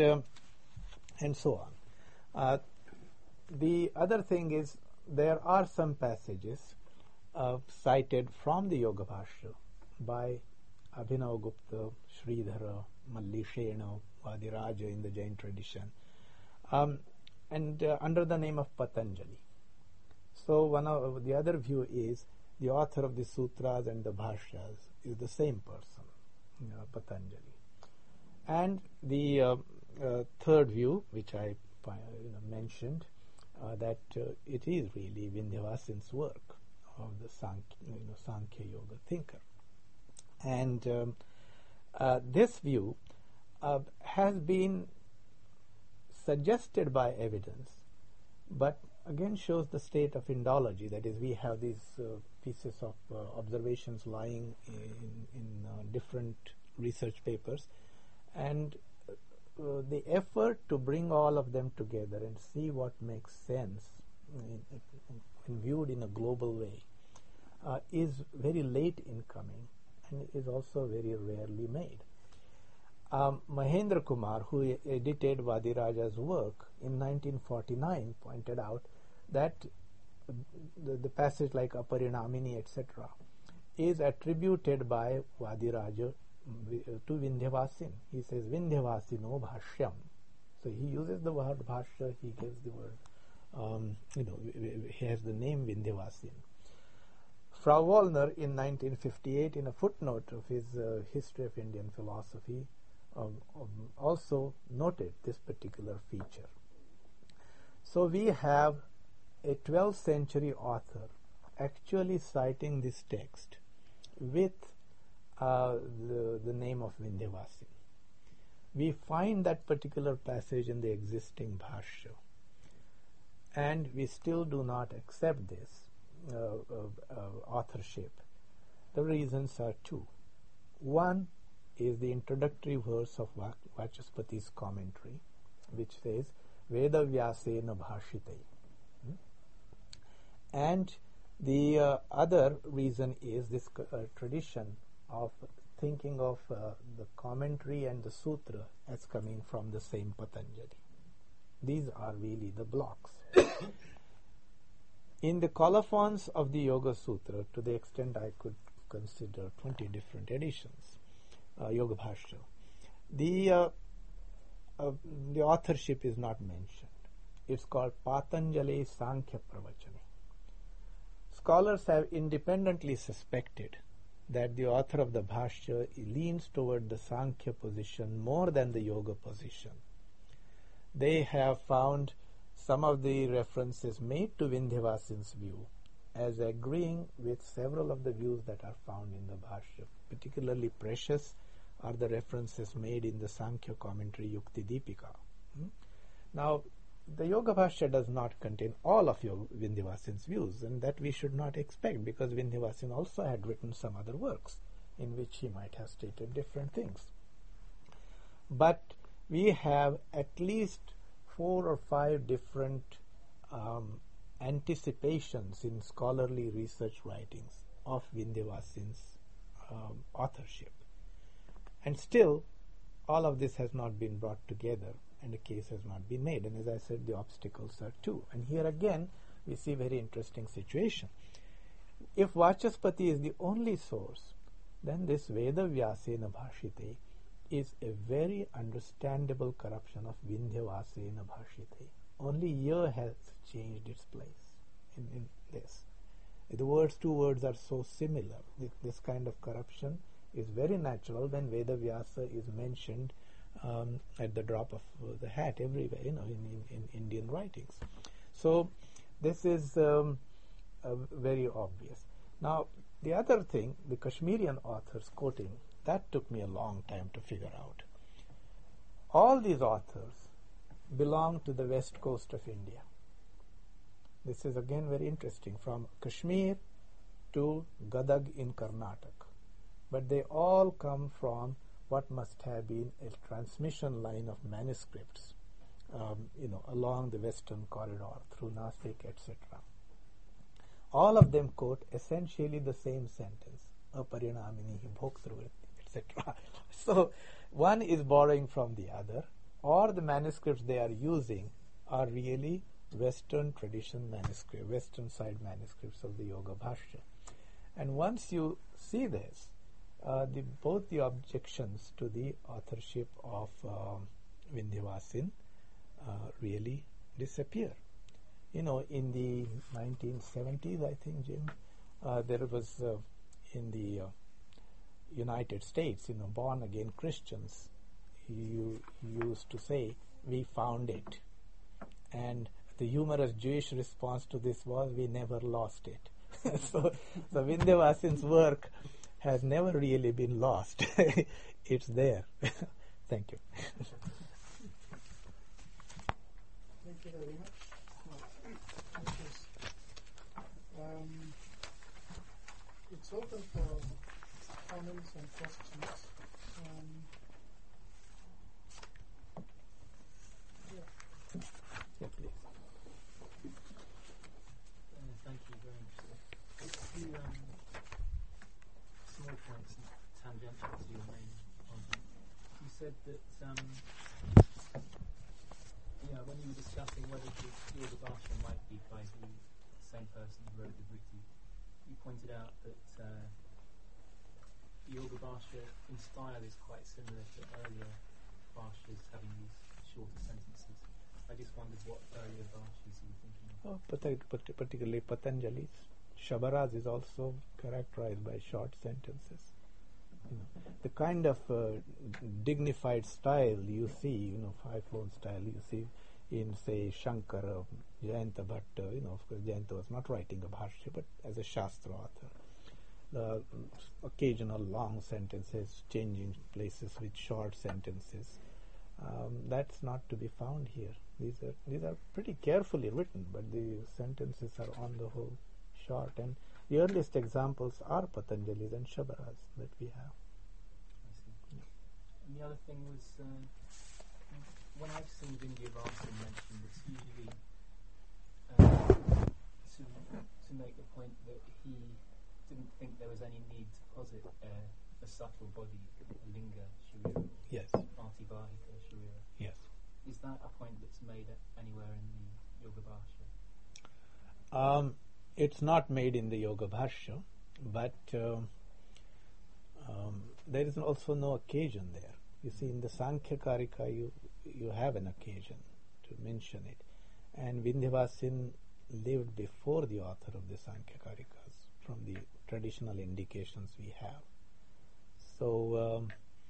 Speaker 3: so on. The other thing is there are some passages cited from the Yoga Bhashya by Abhinavagupta, Sridhara, Mallishena, Vadiraja in the Jain tradition, and under the name of Patanjali. So one of the other view is the author of the sutras and the bhashyas is the same person, Patanjali. And the third view, which I mentioned, that it is really Vindhyavasin's work of the Sankhya Yoga thinker. And this view has been suggested by evidence, but again shows the state of Indology. That is, we have these pieces of observations lying in different research papers, and the effort to bring all of them together and see what makes sense when viewed in a global way is very late in coming, and is also very rarely made. Mahendra Kumar, who edited Vadiraja's work in 1949, pointed out that the passage like Aparinamini, etc., is attributed by Vadiraja to Vindhyavasin. He says Vindhyavasino Bhashyam. So he uses the word Bhashya, he gives the word, he has the name Vindhyavasin. Frau Wollner in 1958, in a footnote of his History of Indian Philosophy, also noted this particular feature. So we have a 12th century author actually citing this text with the name of Vindhyavasin. We find that particular passage in the existing Bhashya, and we still do not accept this authorship. The reasons are 2. One, is the introductory verse of Vachaspati's commentary, which says, Veda Vyasena Bhashite. And the other reason is this tradition of thinking of the commentary and the sutra as coming from the same Patanjali. These are really the blocks. In the colophons of the Yoga Sutra, to the extent I could consider 20 different editions, Yoga Bhashya, the authorship is not mentioned. It's called Patanjali Sankhya Pravachane. Scholars have independently suspected that the author of the Bhashya leans toward the Sankhya position more than the Yoga position. They have found some of the references made to Vindhyavasin's view as agreeing with several of the views that are found in the Bhashya. Particularly precious are the references made in the Sankhya commentary Yukti Deepika. Now, the Yoga Bhashya does not contain all of Vindhyavasin's views, and that we should not expect, because Vindhyavasin also had written some other works in which he might have stated different things. But we have at least 4 or 5 different anticipations in scholarly research writings of Vindhyavasin's authorship. And still, all of this has not been brought together and a case has not been made. And as I said, the obstacles are too. And here again, we see very interesting situation. If Vachaspati is the only source, then this Veda Vyasena Bhashite is a very understandable corruption of Vindhyavasena Bhashite. Only year has changed its place in this. The two words are so similar. This kind of corruption is very natural when Veda Vyasa is mentioned at the drop of the hat everywhere, in Indian writings. So this is very obvious. Now, the other thing, the Kashmirian authors quoting, that took me a long time to figure out. All these authors belong to the west coast of India. This is again very interesting, from Kashmir to Gadag in Karnataka. But they all come from what must have been a transmission line of manuscripts, along the western corridor through Nasik, etc. All of them quote essentially the same sentence, aparinaminihi bhoktruvriti, etc. So one is borrowing from the other, or the manuscripts they are using are really Western tradition manuscripts, Western side manuscripts of the Yoga Bhashya. And once you see this, both the objections to the authorship of Vindhyavasin really disappear. In the 1970s, I think, Jim, there was in the United States, born-again Christians, you used to say, we found it. And the humorous Jewish response to this was, we never lost it. So Vindhyavasin's work has never really been lost. It's there. Thank you.
Speaker 1: Thank you very much. It's open for comments and questions.
Speaker 3: Yeah, please.
Speaker 2: Thank you very much. A few small points tangential to your main argument. You said that when you were discussing whether the Yoga Bhashya might be by the same person who wrote the Vritti, you pointed out that the Yoga Bhashya in style is quite similar to earlier Bhashyas having these shorter sentences. I just wondered what earlier Bhashyas you were thinking of.
Speaker 3: Particularly Patanjali's. Shabaraz is also characterized by short sentences. The kind of dignified style you see, five-flown style you see in, say, Shankara, Jayanta Bhatta. Of course, Jayanta was not writing a Bhashya, but as a Shastra author. The occasional long sentences, changing places with short sentences. That's not to be found here. These are pretty carefully written, but the sentences are on the whole short. And the earliest examples are Patanjali's and Shabaraz that we have.
Speaker 2: I see. And the other thing was, when I've seen Vindhyavasa mentioned, it's usually to make the point that he didn't think there was any need to posit a subtle body, a linga sharira.
Speaker 3: Yes.
Speaker 2: Artivahika sharira.
Speaker 3: Yes.
Speaker 2: Is that a point that's made anywhere in the Yoga Bhashya?
Speaker 3: It's not made in the Yoga Bhashya, but there is also no occasion there. You see, in the Sankhya Karika, you have an occasion to mention it. And Vindhyavasin lived before the author of the Sankhya Karikas, from the traditional indications we have. So,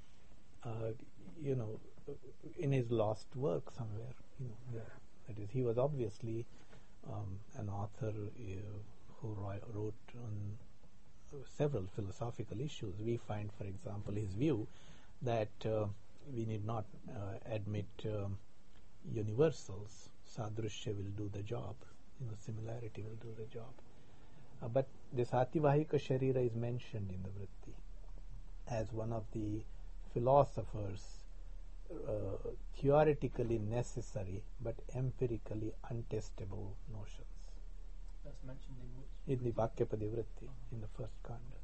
Speaker 3: in his lost work somewhere, that is, he was obviously an author who wrote on several philosophical issues. We find, for example, his view that we need not admit universals. Sadrushya will do the job. Similarity will do the job. But this Ativahika Sharira is mentioned in the Vritti as one of the philosophers' theoretically necessary but empirically untestable notions.
Speaker 2: That's mentioned in which?
Speaker 3: In the Vakyapadi Vritti, in the first kanda.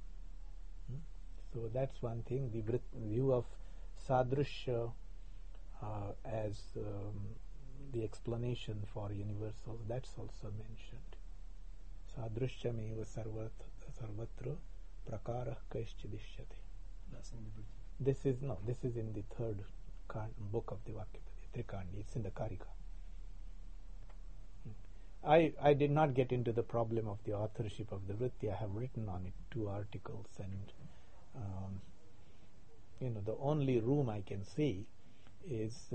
Speaker 3: So that's one thing. The view of Sadrushya as the explanation for universals, that's also mentioned. Sadrushyameva sarvatra prakara kaishchidishyate.
Speaker 2: That's in the Vritti.
Speaker 3: This is in the third book of the Vakyapadi, Trikandi. It's in the Karika. I did not get into the problem of the authorship of the Vritti. I have written on it 2 articles, and the only room I can see is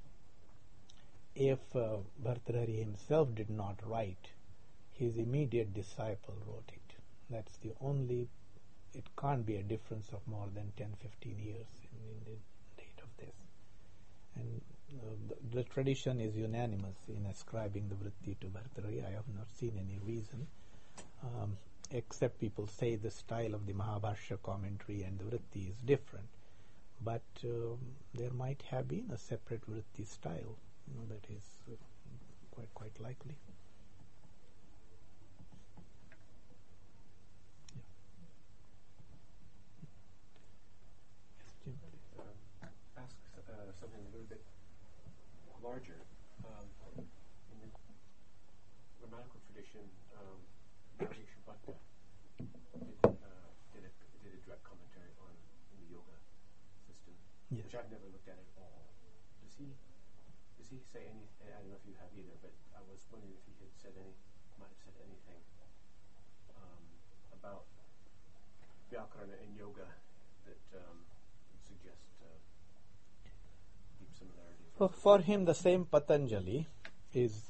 Speaker 3: if Bhartrhari himself did not write, his immediate disciple wrote it. That's the only. It can't be a difference of more than 10-15 years in the date of this. And the tradition is unanimous in ascribing the Vritti to Bhartrhari. I have not seen any reason, except people say the style of the Mahabharya commentary and the Vritti is different. But there might have been a separate Vritti style. That is quite likely.
Speaker 4: Ask something a little bit larger. In the grammatical tradition, Nagesha Bhatta did a direct commentary on the yoga system,
Speaker 3: Yes.
Speaker 4: which I've never looked at all. Does he say anything? I don't know if you have either, but I was wondering if he might have said anything about Vyakarana and yoga that would suggest deep similarities.
Speaker 3: For him, the same Patanjali is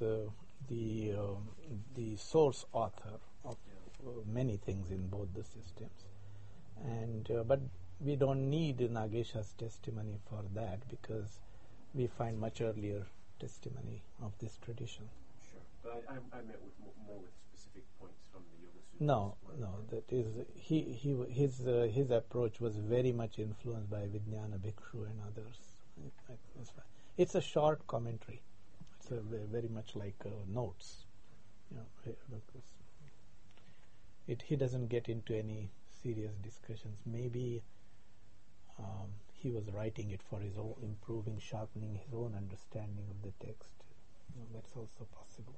Speaker 3: the source author of many things in both the systems, and but we don't need Nagesha's testimony for that, because we find much earlier testimony of this tradition.
Speaker 4: Sure, but I meant more with specific points from the Yoga Sutras.
Speaker 3: No, that is his approach was very much influenced by Vijnana Bhikshu and others. It's a short commentary. It's very much like notes. He doesn't get into any serious discussions. Maybe he was writing it for his own improving, sharpening his own understanding of the text. That's also possible.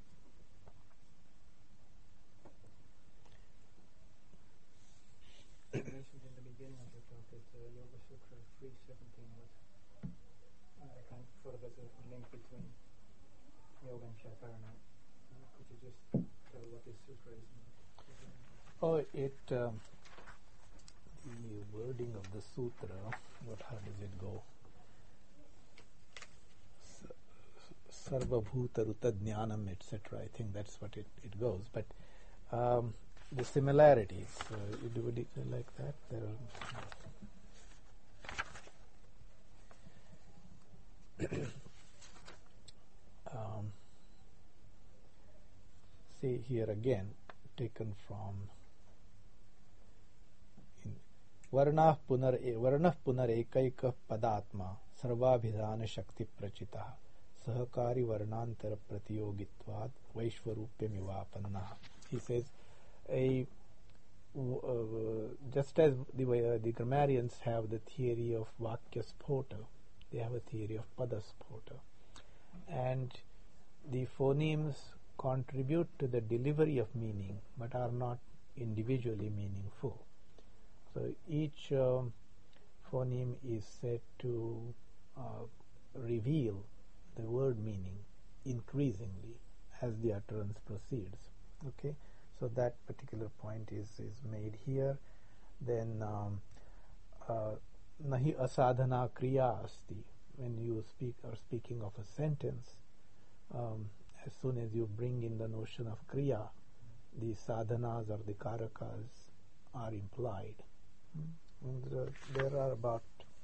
Speaker 1: You mentioned in the beginning of the talk that Yoga Sutra 317 was kind of thought of as a link between yoga and Shakarana. Could you just tell what this sutra is?
Speaker 3: The wording of the sutra, how does it go? Sarvabhuta Ruta Jnanam, etc. I think that's what it goes. But the similarities, would it like that? See here again, taken from वर्णः पुनरेकैकः पदात्मा सर्वाभिधान शक्ति प्रचितः सहकारी वर्णांतर प्रतियोगित्वात् वैश्वरूप्यमिवापन्नः. He says, just as the grammarians have the theory of Vakya Spota, they have a theory of Pada Spota. And the phonemes contribute to the delivery of meaning but are not individually meaningful. So each phoneme is said to reveal the word meaning increasingly as the utterance proceeds. Okay, so that particular point is made here. Then nahi asadhana kriya asti. When you are speaking of a sentence, as soon as you bring in the notion of kriya, the sadhanas or the karakas are implied. And there are about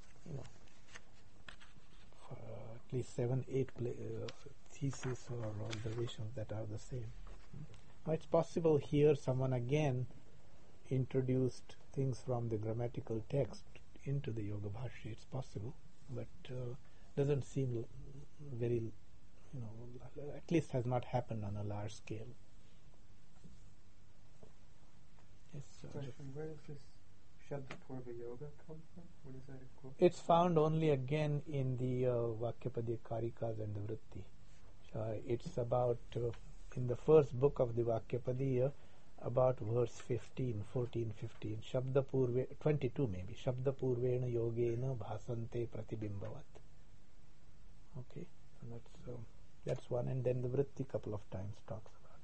Speaker 3: at least 7-8 theses or observations that are the same. It's possible here someone again introduced things from the grammatical text into the Yoga Bhashya. It's possible, but doesn't seem very, at least has not happened on a large scale. Yes,
Speaker 5: question, where does this Shabda Purva Yoga come from? What is that a quote?
Speaker 3: It's found only again in the Vakyapadya Karikas and the Vritti. It's about, in the first book of the Vakyapadya, about verse 14, 15, Shabda Purve, 22 maybe, Shabda Purvena Yogena Bhasante Pratibimbavat. Okay, so that's one, and then the Vritti couple of times talks about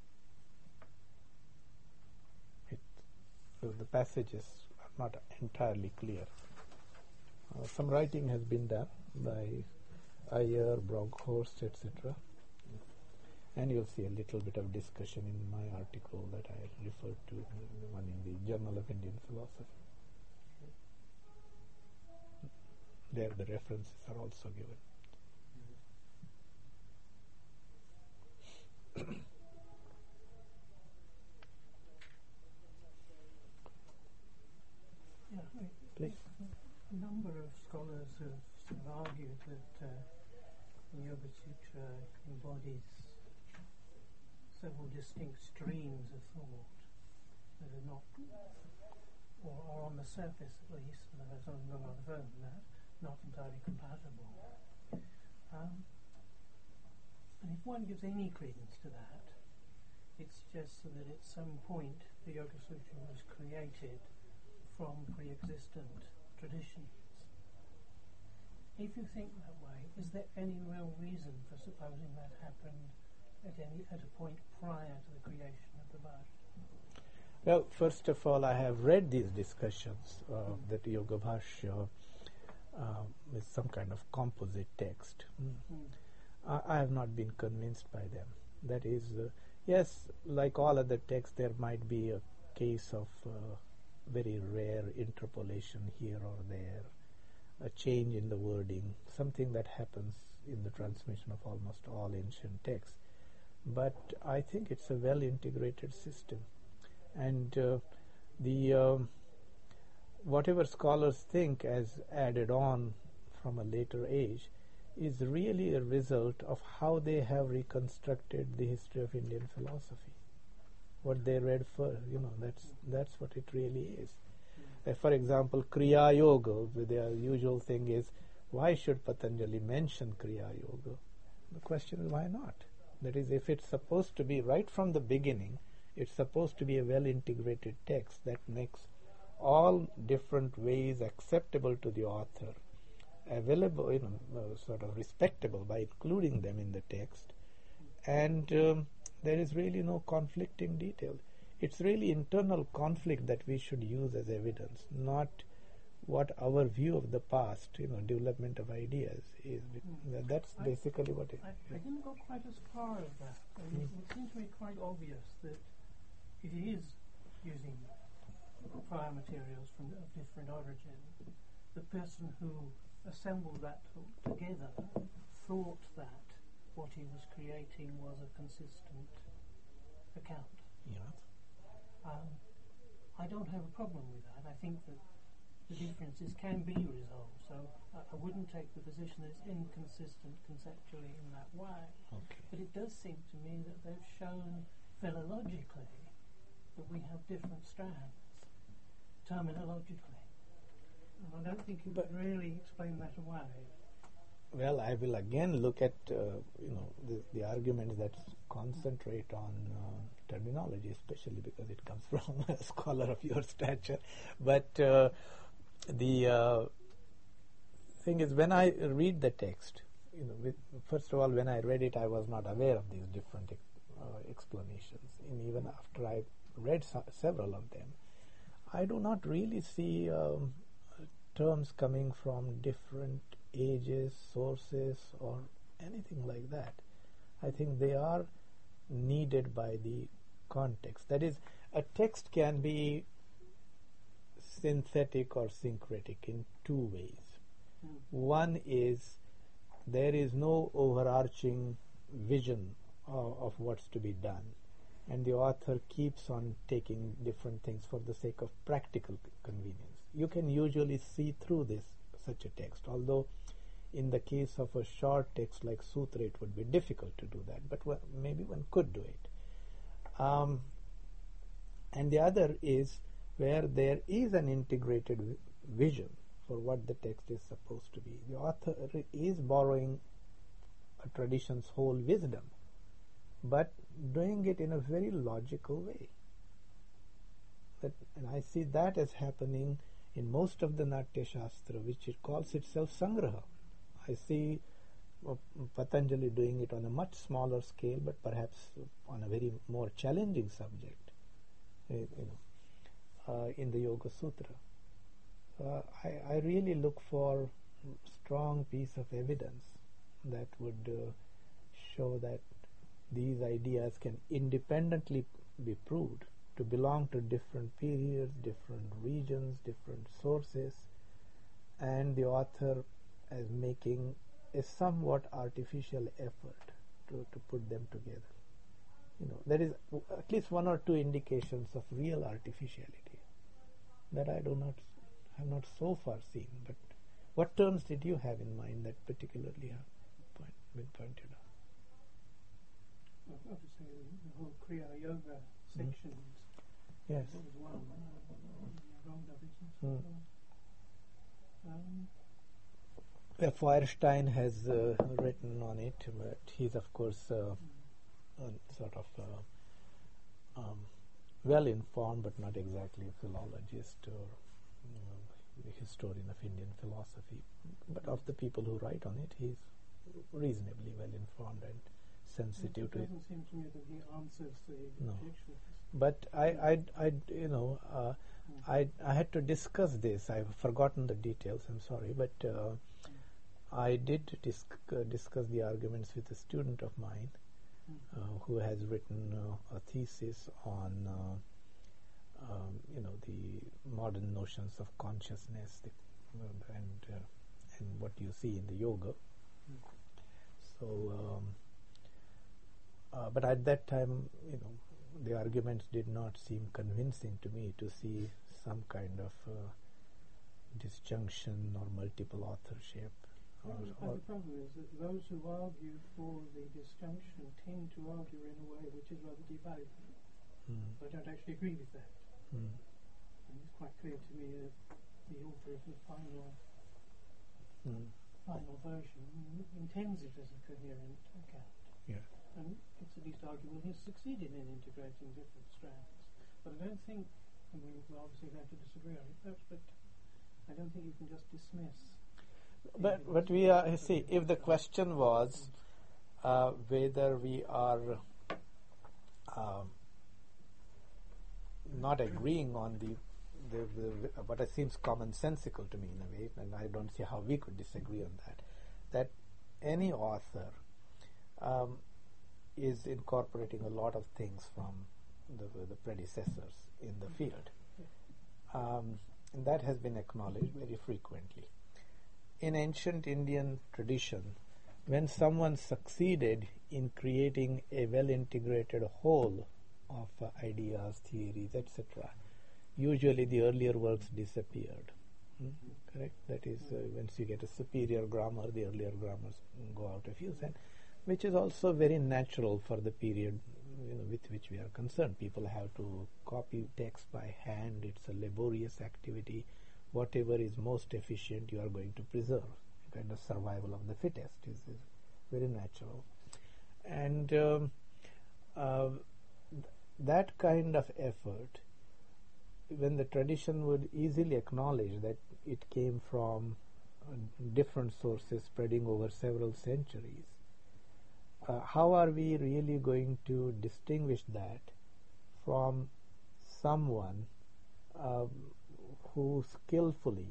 Speaker 3: it. So the passages are not entirely clear. Some writing has been done by Iyer, Bronkhorst, etc. And you'll see a little bit of discussion in my article that I referred to, the one in the Journal of Indian Philosophy. There the references are also given. Please.
Speaker 1: A number of scholars have sort of argued that the Yoga Sutra embodies several distinct streams of thought that are not, or are on the surface at least, and there's something wrong on the phone than that, not entirely compatible. And if one gives any credence to that, it suggests that at some point the Yoga Sutra was created from pre-existent traditions. If you think that way, is there any real reason for supposing that happened at a point prior to the creation of the Bhashya?
Speaker 3: Well, first of all, I have read these discussions that Yoga Bhashya is some kind of composite text. I have not been convinced by them. That is, yes, like all other texts, there might be a case of very rare interpolation here or there, a change in the wording, something that happens in the transmission of almost all ancient texts. But I think it's a well-integrated system. And the whatever scholars think as added on from a later age is really a result of how they have reconstructed the history of Indian philosophy. What they read first, that's what it really is. For example, Kriya Yoga, their usual thing is, why should Patanjali mention Kriya Yoga? The question is, why not? That is, if it's supposed to be right from the beginning, it's supposed to be a well-integrated text that makes all different ways acceptable to the author, available, sort of respectable by including them in the text, and there is really no conflicting detail. It's really internal conflict that we should use as evidence, not what our view of the past, development of ideas is. That's basically what it is.
Speaker 1: I didn't go quite as far as that. It seems to me quite obvious that it is using prior materials of different origin. The person who assembled that together thought that what he was creating was a consistent account.
Speaker 3: Yeah.
Speaker 1: I don't have a problem with that. I think that
Speaker 6: the differences can be resolved. So I wouldn't take the position that it's inconsistent conceptually in that way.
Speaker 3: Okay.
Speaker 6: But it does seem to me that they've shown philologically that we have different strands, terminologically. And I don't think you could really explain that away.
Speaker 3: Well, I will again look at the arguments that concentrate on terminology, especially because it comes from a scholar of your stature. But the thing is, when I read the text, first of all, when I read it, I was not aware of these different explanations. And even after I read several of them, I do not really see terms coming from different ages, sources, or anything like that. I think they are needed by the context. That is, a text can be synthetic or syncretic in two ways. One is there is no overarching vision of what's to be done, and the author keeps on taking different things for the sake of practical convenience. You can usually see through such a text, although in the case of a short text like Sutra it would be difficult to do that, but maybe one could do it. And the other is where there is an integrated vision for what the text is supposed to be. The author is borrowing a tradition's whole wisdom, but doing it in a very logical way. And I see that as happening in most of the Natya Shastra, which it calls itself Sangraha. I see Patanjali doing it on a much smaller scale, but perhaps on a very more challenging subject, in the Yoga Sutra. I really look for strong piece of evidence that would show that these ideas can independently be proved to belong to different periods, different regions, different sources, and the author as making a somewhat artificial effort to put them together. There is at least one or two indications of real artificiality that I have not so far seen. But what terms did you have in mind that particularly have been pointed out?
Speaker 6: Obviously, the whole Kriya Yoga section
Speaker 3: Yes.
Speaker 6: was one.
Speaker 3: Feuerstein has written on it, but he's of course sort of well informed, but not exactly a philologist or a historian of Indian philosophy. But of the people who write on it, he's reasonably well informed and sensitive to it.
Speaker 6: It doesn't seem to me that he answers the
Speaker 3: No.
Speaker 6: objections.
Speaker 3: But I had to discuss this. I've forgotten the details. I'm sorry, but I did discuss the arguments with a student of mine who has written a thesis on the modern notions of consciousness and what you see in the yoga. So, but at that time, the arguments did not seem convincing to me to see some kind of disjunction or multiple authorship.
Speaker 6: The problem is that those who argue for the disjunction tend to argue in a way which is rather devaluing. I don't actually agree with that. And it's quite clear to me that the author of the final version intends it as a coherent account.
Speaker 3: Yeah.
Speaker 6: And it's at least arguable he's succeeded in integrating different strands. But I don't think, and we're obviously going to disagree on it, but I don't think you can just dismiss.
Speaker 3: But we are, see, if the question was whether we are not agreeing on the what seems commonsensical to me in a way, and I don't see how we could disagree on that any author is incorporating a lot of things from the predecessors in the field. And that has been acknowledged very frequently. In ancient Indian tradition, when someone succeeded in creating a well-integrated whole of ideas, theories, etc., usually the earlier works disappeared Correct. That is, once you get a superior grammar, the earlier grammars go out of use, and which is also very natural for the period with which we are concerned. People have to copy text by hand. It's a laborious activity. Whatever is most efficient, you are going to preserve. Kind of survival of the fittest is very natural, and that kind of effort, when the tradition would easily acknowledge that it came from different sources spreading over several centuries, how are we really going to distinguish that from someone who skillfully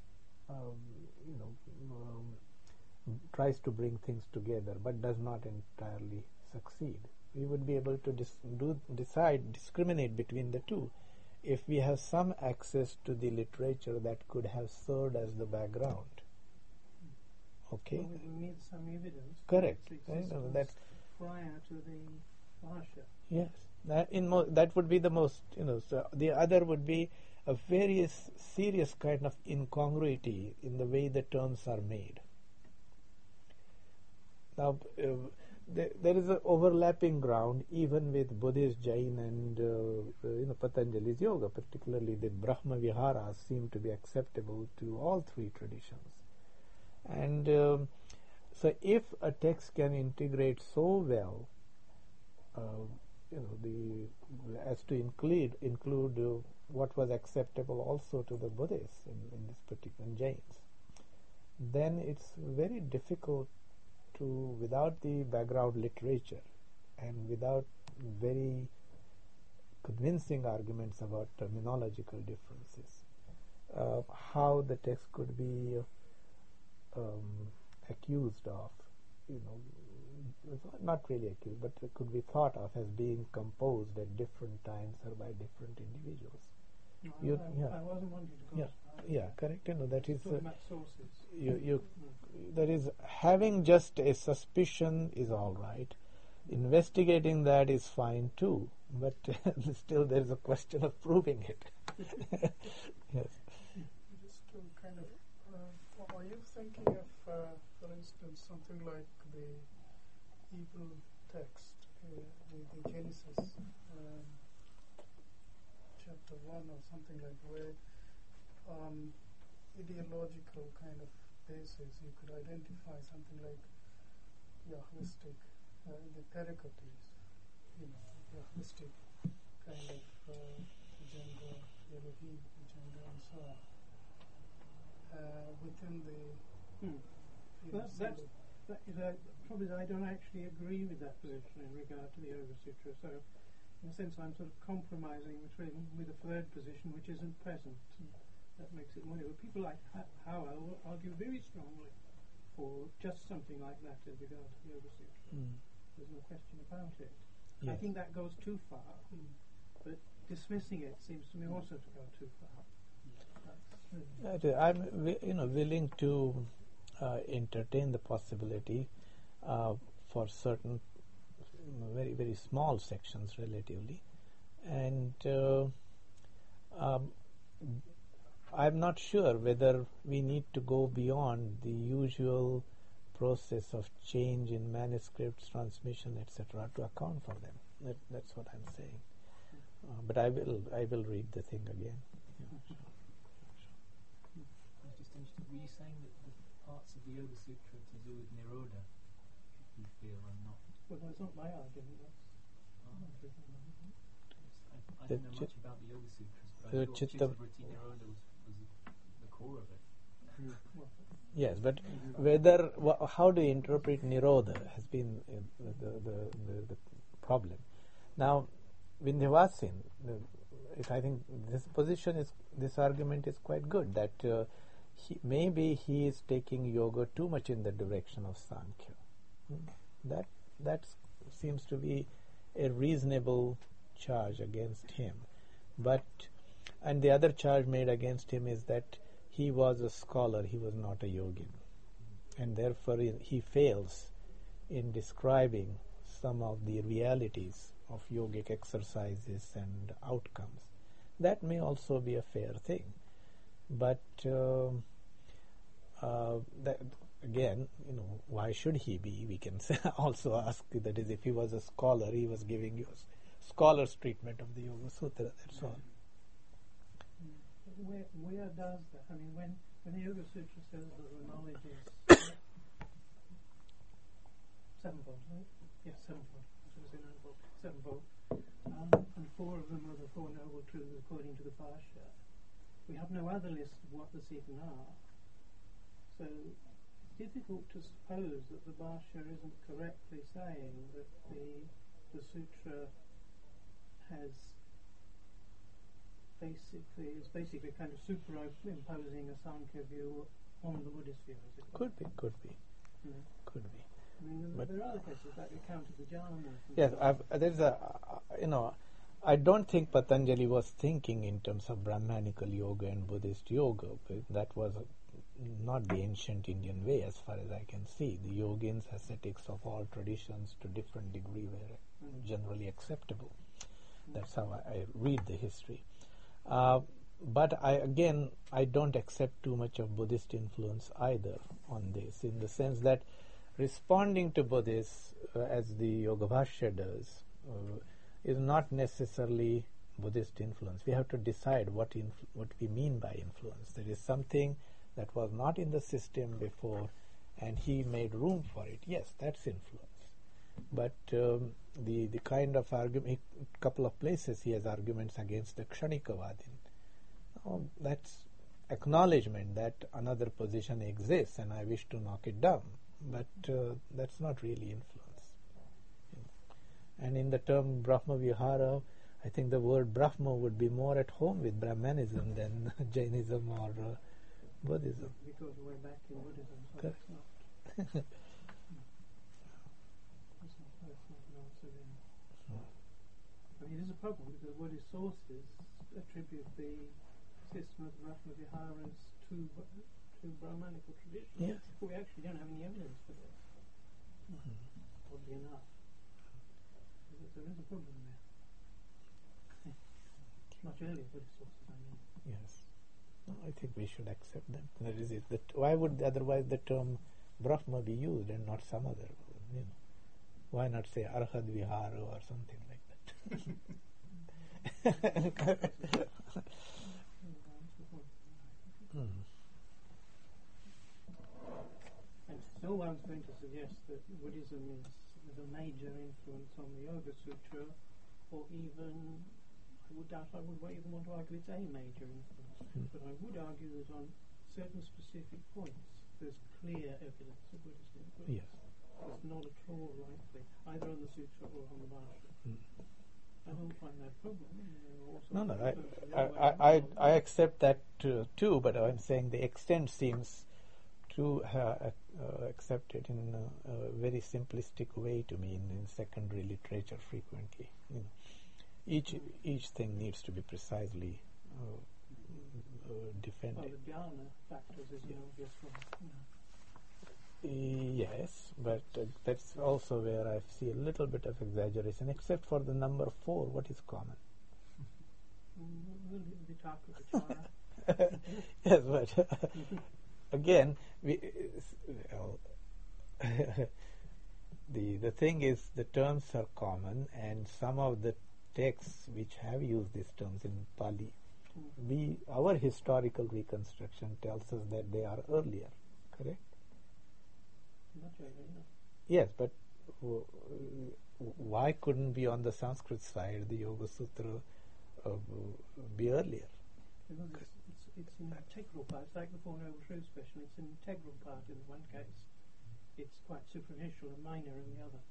Speaker 3: tries to bring things together but does not entirely succeed? We would be able to discriminate between the two if we have some access to the literature that could have served as the background. Okay?
Speaker 6: So we need some evidence.
Speaker 3: Correct.
Speaker 6: That's prior to the Bhasha.
Speaker 3: Yes. That would be the most, so the other would be a very serious kind of incongruity in the way the terms are made. Now, there is an overlapping ground even with Buddhist, Jain, and Patanjali's yoga. Particularly, the Brahma Viharas seem to be acceptable to all three traditions. And so, if a text can integrate so well, as to include what was acceptable also to the Buddhists in this particular Jains, then it's very difficult to, without the background literature and without very convincing arguments about terminological differences, how the text could be accused of, not really accused, but it could be thought of as being composed at different times or by different individuals.
Speaker 6: I wasn't wanting to go.
Speaker 3: Yeah, correct. That is.
Speaker 6: Talking about sources.
Speaker 3: That is, having just a suspicion is all right. Investigating that is fine too, but still there is a question of proving it. Yes.
Speaker 1: Just to kind of, are you thinking of, for instance, something like the Hebrew text, the Genesis chapter 1 or something like, where on ideological kind of basis you could identify something like Yahwistic, the Pericotes, Yahwistic kind of agenda, Elohim agenda, and so on, within the.
Speaker 6: Probably I don't actually agree with that position in regard to the Yoga Sutra. So, in a sense, I'm sort of compromising with a third position which isn't present. That makes it more. People like Howell will argue very strongly for just something like that in regard to the Yoga Sutra. There's no question about it. Yes. I think that goes too far, but dismissing it seems to me also to go too far.
Speaker 3: I'm willing to entertain the possibility for certain very, very small sections relatively, and I'm not sure whether we need to go beyond the usual process of change in manuscripts, transmission, etc., to account for them. That's what I'm saying. But I will read the thing again.
Speaker 2: I was just interested. Were you saying that the parts of the Yoga Sutra to do with Nirodha, you feel are not?
Speaker 6: Well, that's not my argument.
Speaker 2: I don't know much about the Yoga Sutras, but I thought Chittavriti Nirodha was the core of it.
Speaker 3: Yes, but how do you interpret Nirodha has been the problem. Now, Vindhyavasin, I think this argument is quite good, that maybe he is taking yoga too much in the direction of Sankhya. That seems to be a reasonable charge against him. And the other charge made against him is that he was a scholar, he was not a yogin. And therefore he fails in describing some of the realities of yogic exercises and outcomes. That may also be a fair thing. But that, again, why should he be? We can also ask, that is, if he was a scholar, he was giving you a scholar's treatment of the Yoga Sutra, that's all.
Speaker 6: Where does that? I mean, when the Yoga Sutra says that the knowledge is sevenfold, right? Yes, sevenfold. Sevenfold. And four of them are the Four Noble Truths according to the Bhashya. We have no other list of what the seven are. So it's difficult to suppose that the Bhashya isn't correctly saying that the sutra is basically kind of superimposing a Sankhya view on the Buddhist view. Is it?
Speaker 3: Could be.
Speaker 6: Yeah.
Speaker 3: Could be.
Speaker 6: I mean, there are other cases like the account of the jhana.
Speaker 3: Yes, I don't think Patanjali was thinking in terms of Brahmanical yoga and Buddhist yoga. That was not the ancient Indian way, as far as I can see. The yogins, ascetics of all traditions to different degree were generally acceptable. That's how I read the history. But I don't accept too much of Buddhist influence either on this, in the sense that responding to Buddhists, as the Yoga Bhashya does, is not necessarily Buddhist influence. We have to decide what we mean by influence. There is something that was not in the system before, and he made room for it. Yes, that's influence. But the kind of argument, a couple of places he has arguments against the Kshanikavadin. That's acknowledgement that another position exists, and I wish to knock it down. But that's not really influence. And in the term Brahma Vihara, I think the word Brahma would be more at home with Brahmanism than Jainism or Buddhism.
Speaker 6: We go way back in Buddhism, so
Speaker 3: Correct.
Speaker 6: it's not. That's not an answer then. I mean, it is a problem because Buddhist sources attribute the system of Brahma Viharas to Brahmanical tradition.
Speaker 3: Yes.
Speaker 6: But we actually don't have any evidence for this. Oddly enough. There is a problem there. Much earlier Buddhist sources, I mean.
Speaker 3: Yes. No, I think we should accept them. That is it. Why would otherwise the term Brahma be used and not some other? Why not say Arhat Vihara or something like that?
Speaker 6: And no one's going to suggest that Buddhism is a major influence on the Yoga Sutra, or even I would even want to argue it's a major influence. But I would argue that on certain specific points there's clear evidence of Buddhist influence.
Speaker 3: Yes.
Speaker 6: It's not at all likely, either on the Sutra or on the Bhashya. I don't find that a problem.
Speaker 3: No, I accept that too, but I'm saying the extent seems to accept it in a very simplistic way to me in secondary literature frequently. Each thing needs to be precisely defended.
Speaker 6: Well, the jhana factors is an obvious one.
Speaker 3: Yes, but that's also where I see a little bit of exaggeration, except for the number 4. What is common?
Speaker 6: We talk of the
Speaker 3: Yes, but again, the thing is, the terms are common, and some of the texts which have used these terms in Pali, our historical reconstruction tells us that they are earlier, correct?
Speaker 6: Not really, no.
Speaker 3: Yes, but why couldn't be on the Sanskrit side the Yoga Sutra be earlier?
Speaker 6: Because it's an integral part. It's like the Four Noble Truths question. It's an integral part in one case. It's quite superficial and minor in the other.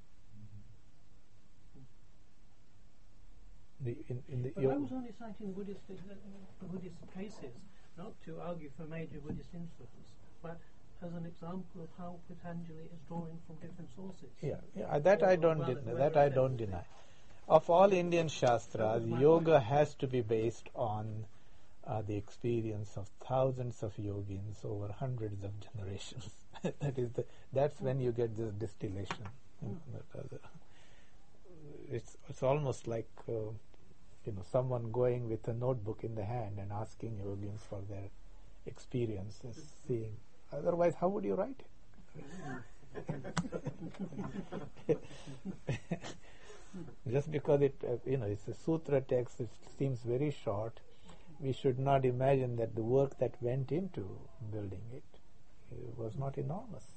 Speaker 6: But I was only citing Buddhist cases, not to argue for major Buddhist influence, but as an example of how Patanjali is drawing from different sources.
Speaker 3: That I don't deny. Of all Indian Shastras, yoga has to be based on the experience of thousands of yogins over hundreds of generations. That's when you get this distillation. It's almost like someone going with a notebook in the hand and asking yogins for their experience, is seeing. Otherwise, how would you write it? Just because it's a sutra text, it seems very short. We should not imagine that the work that went into building it was not enormous.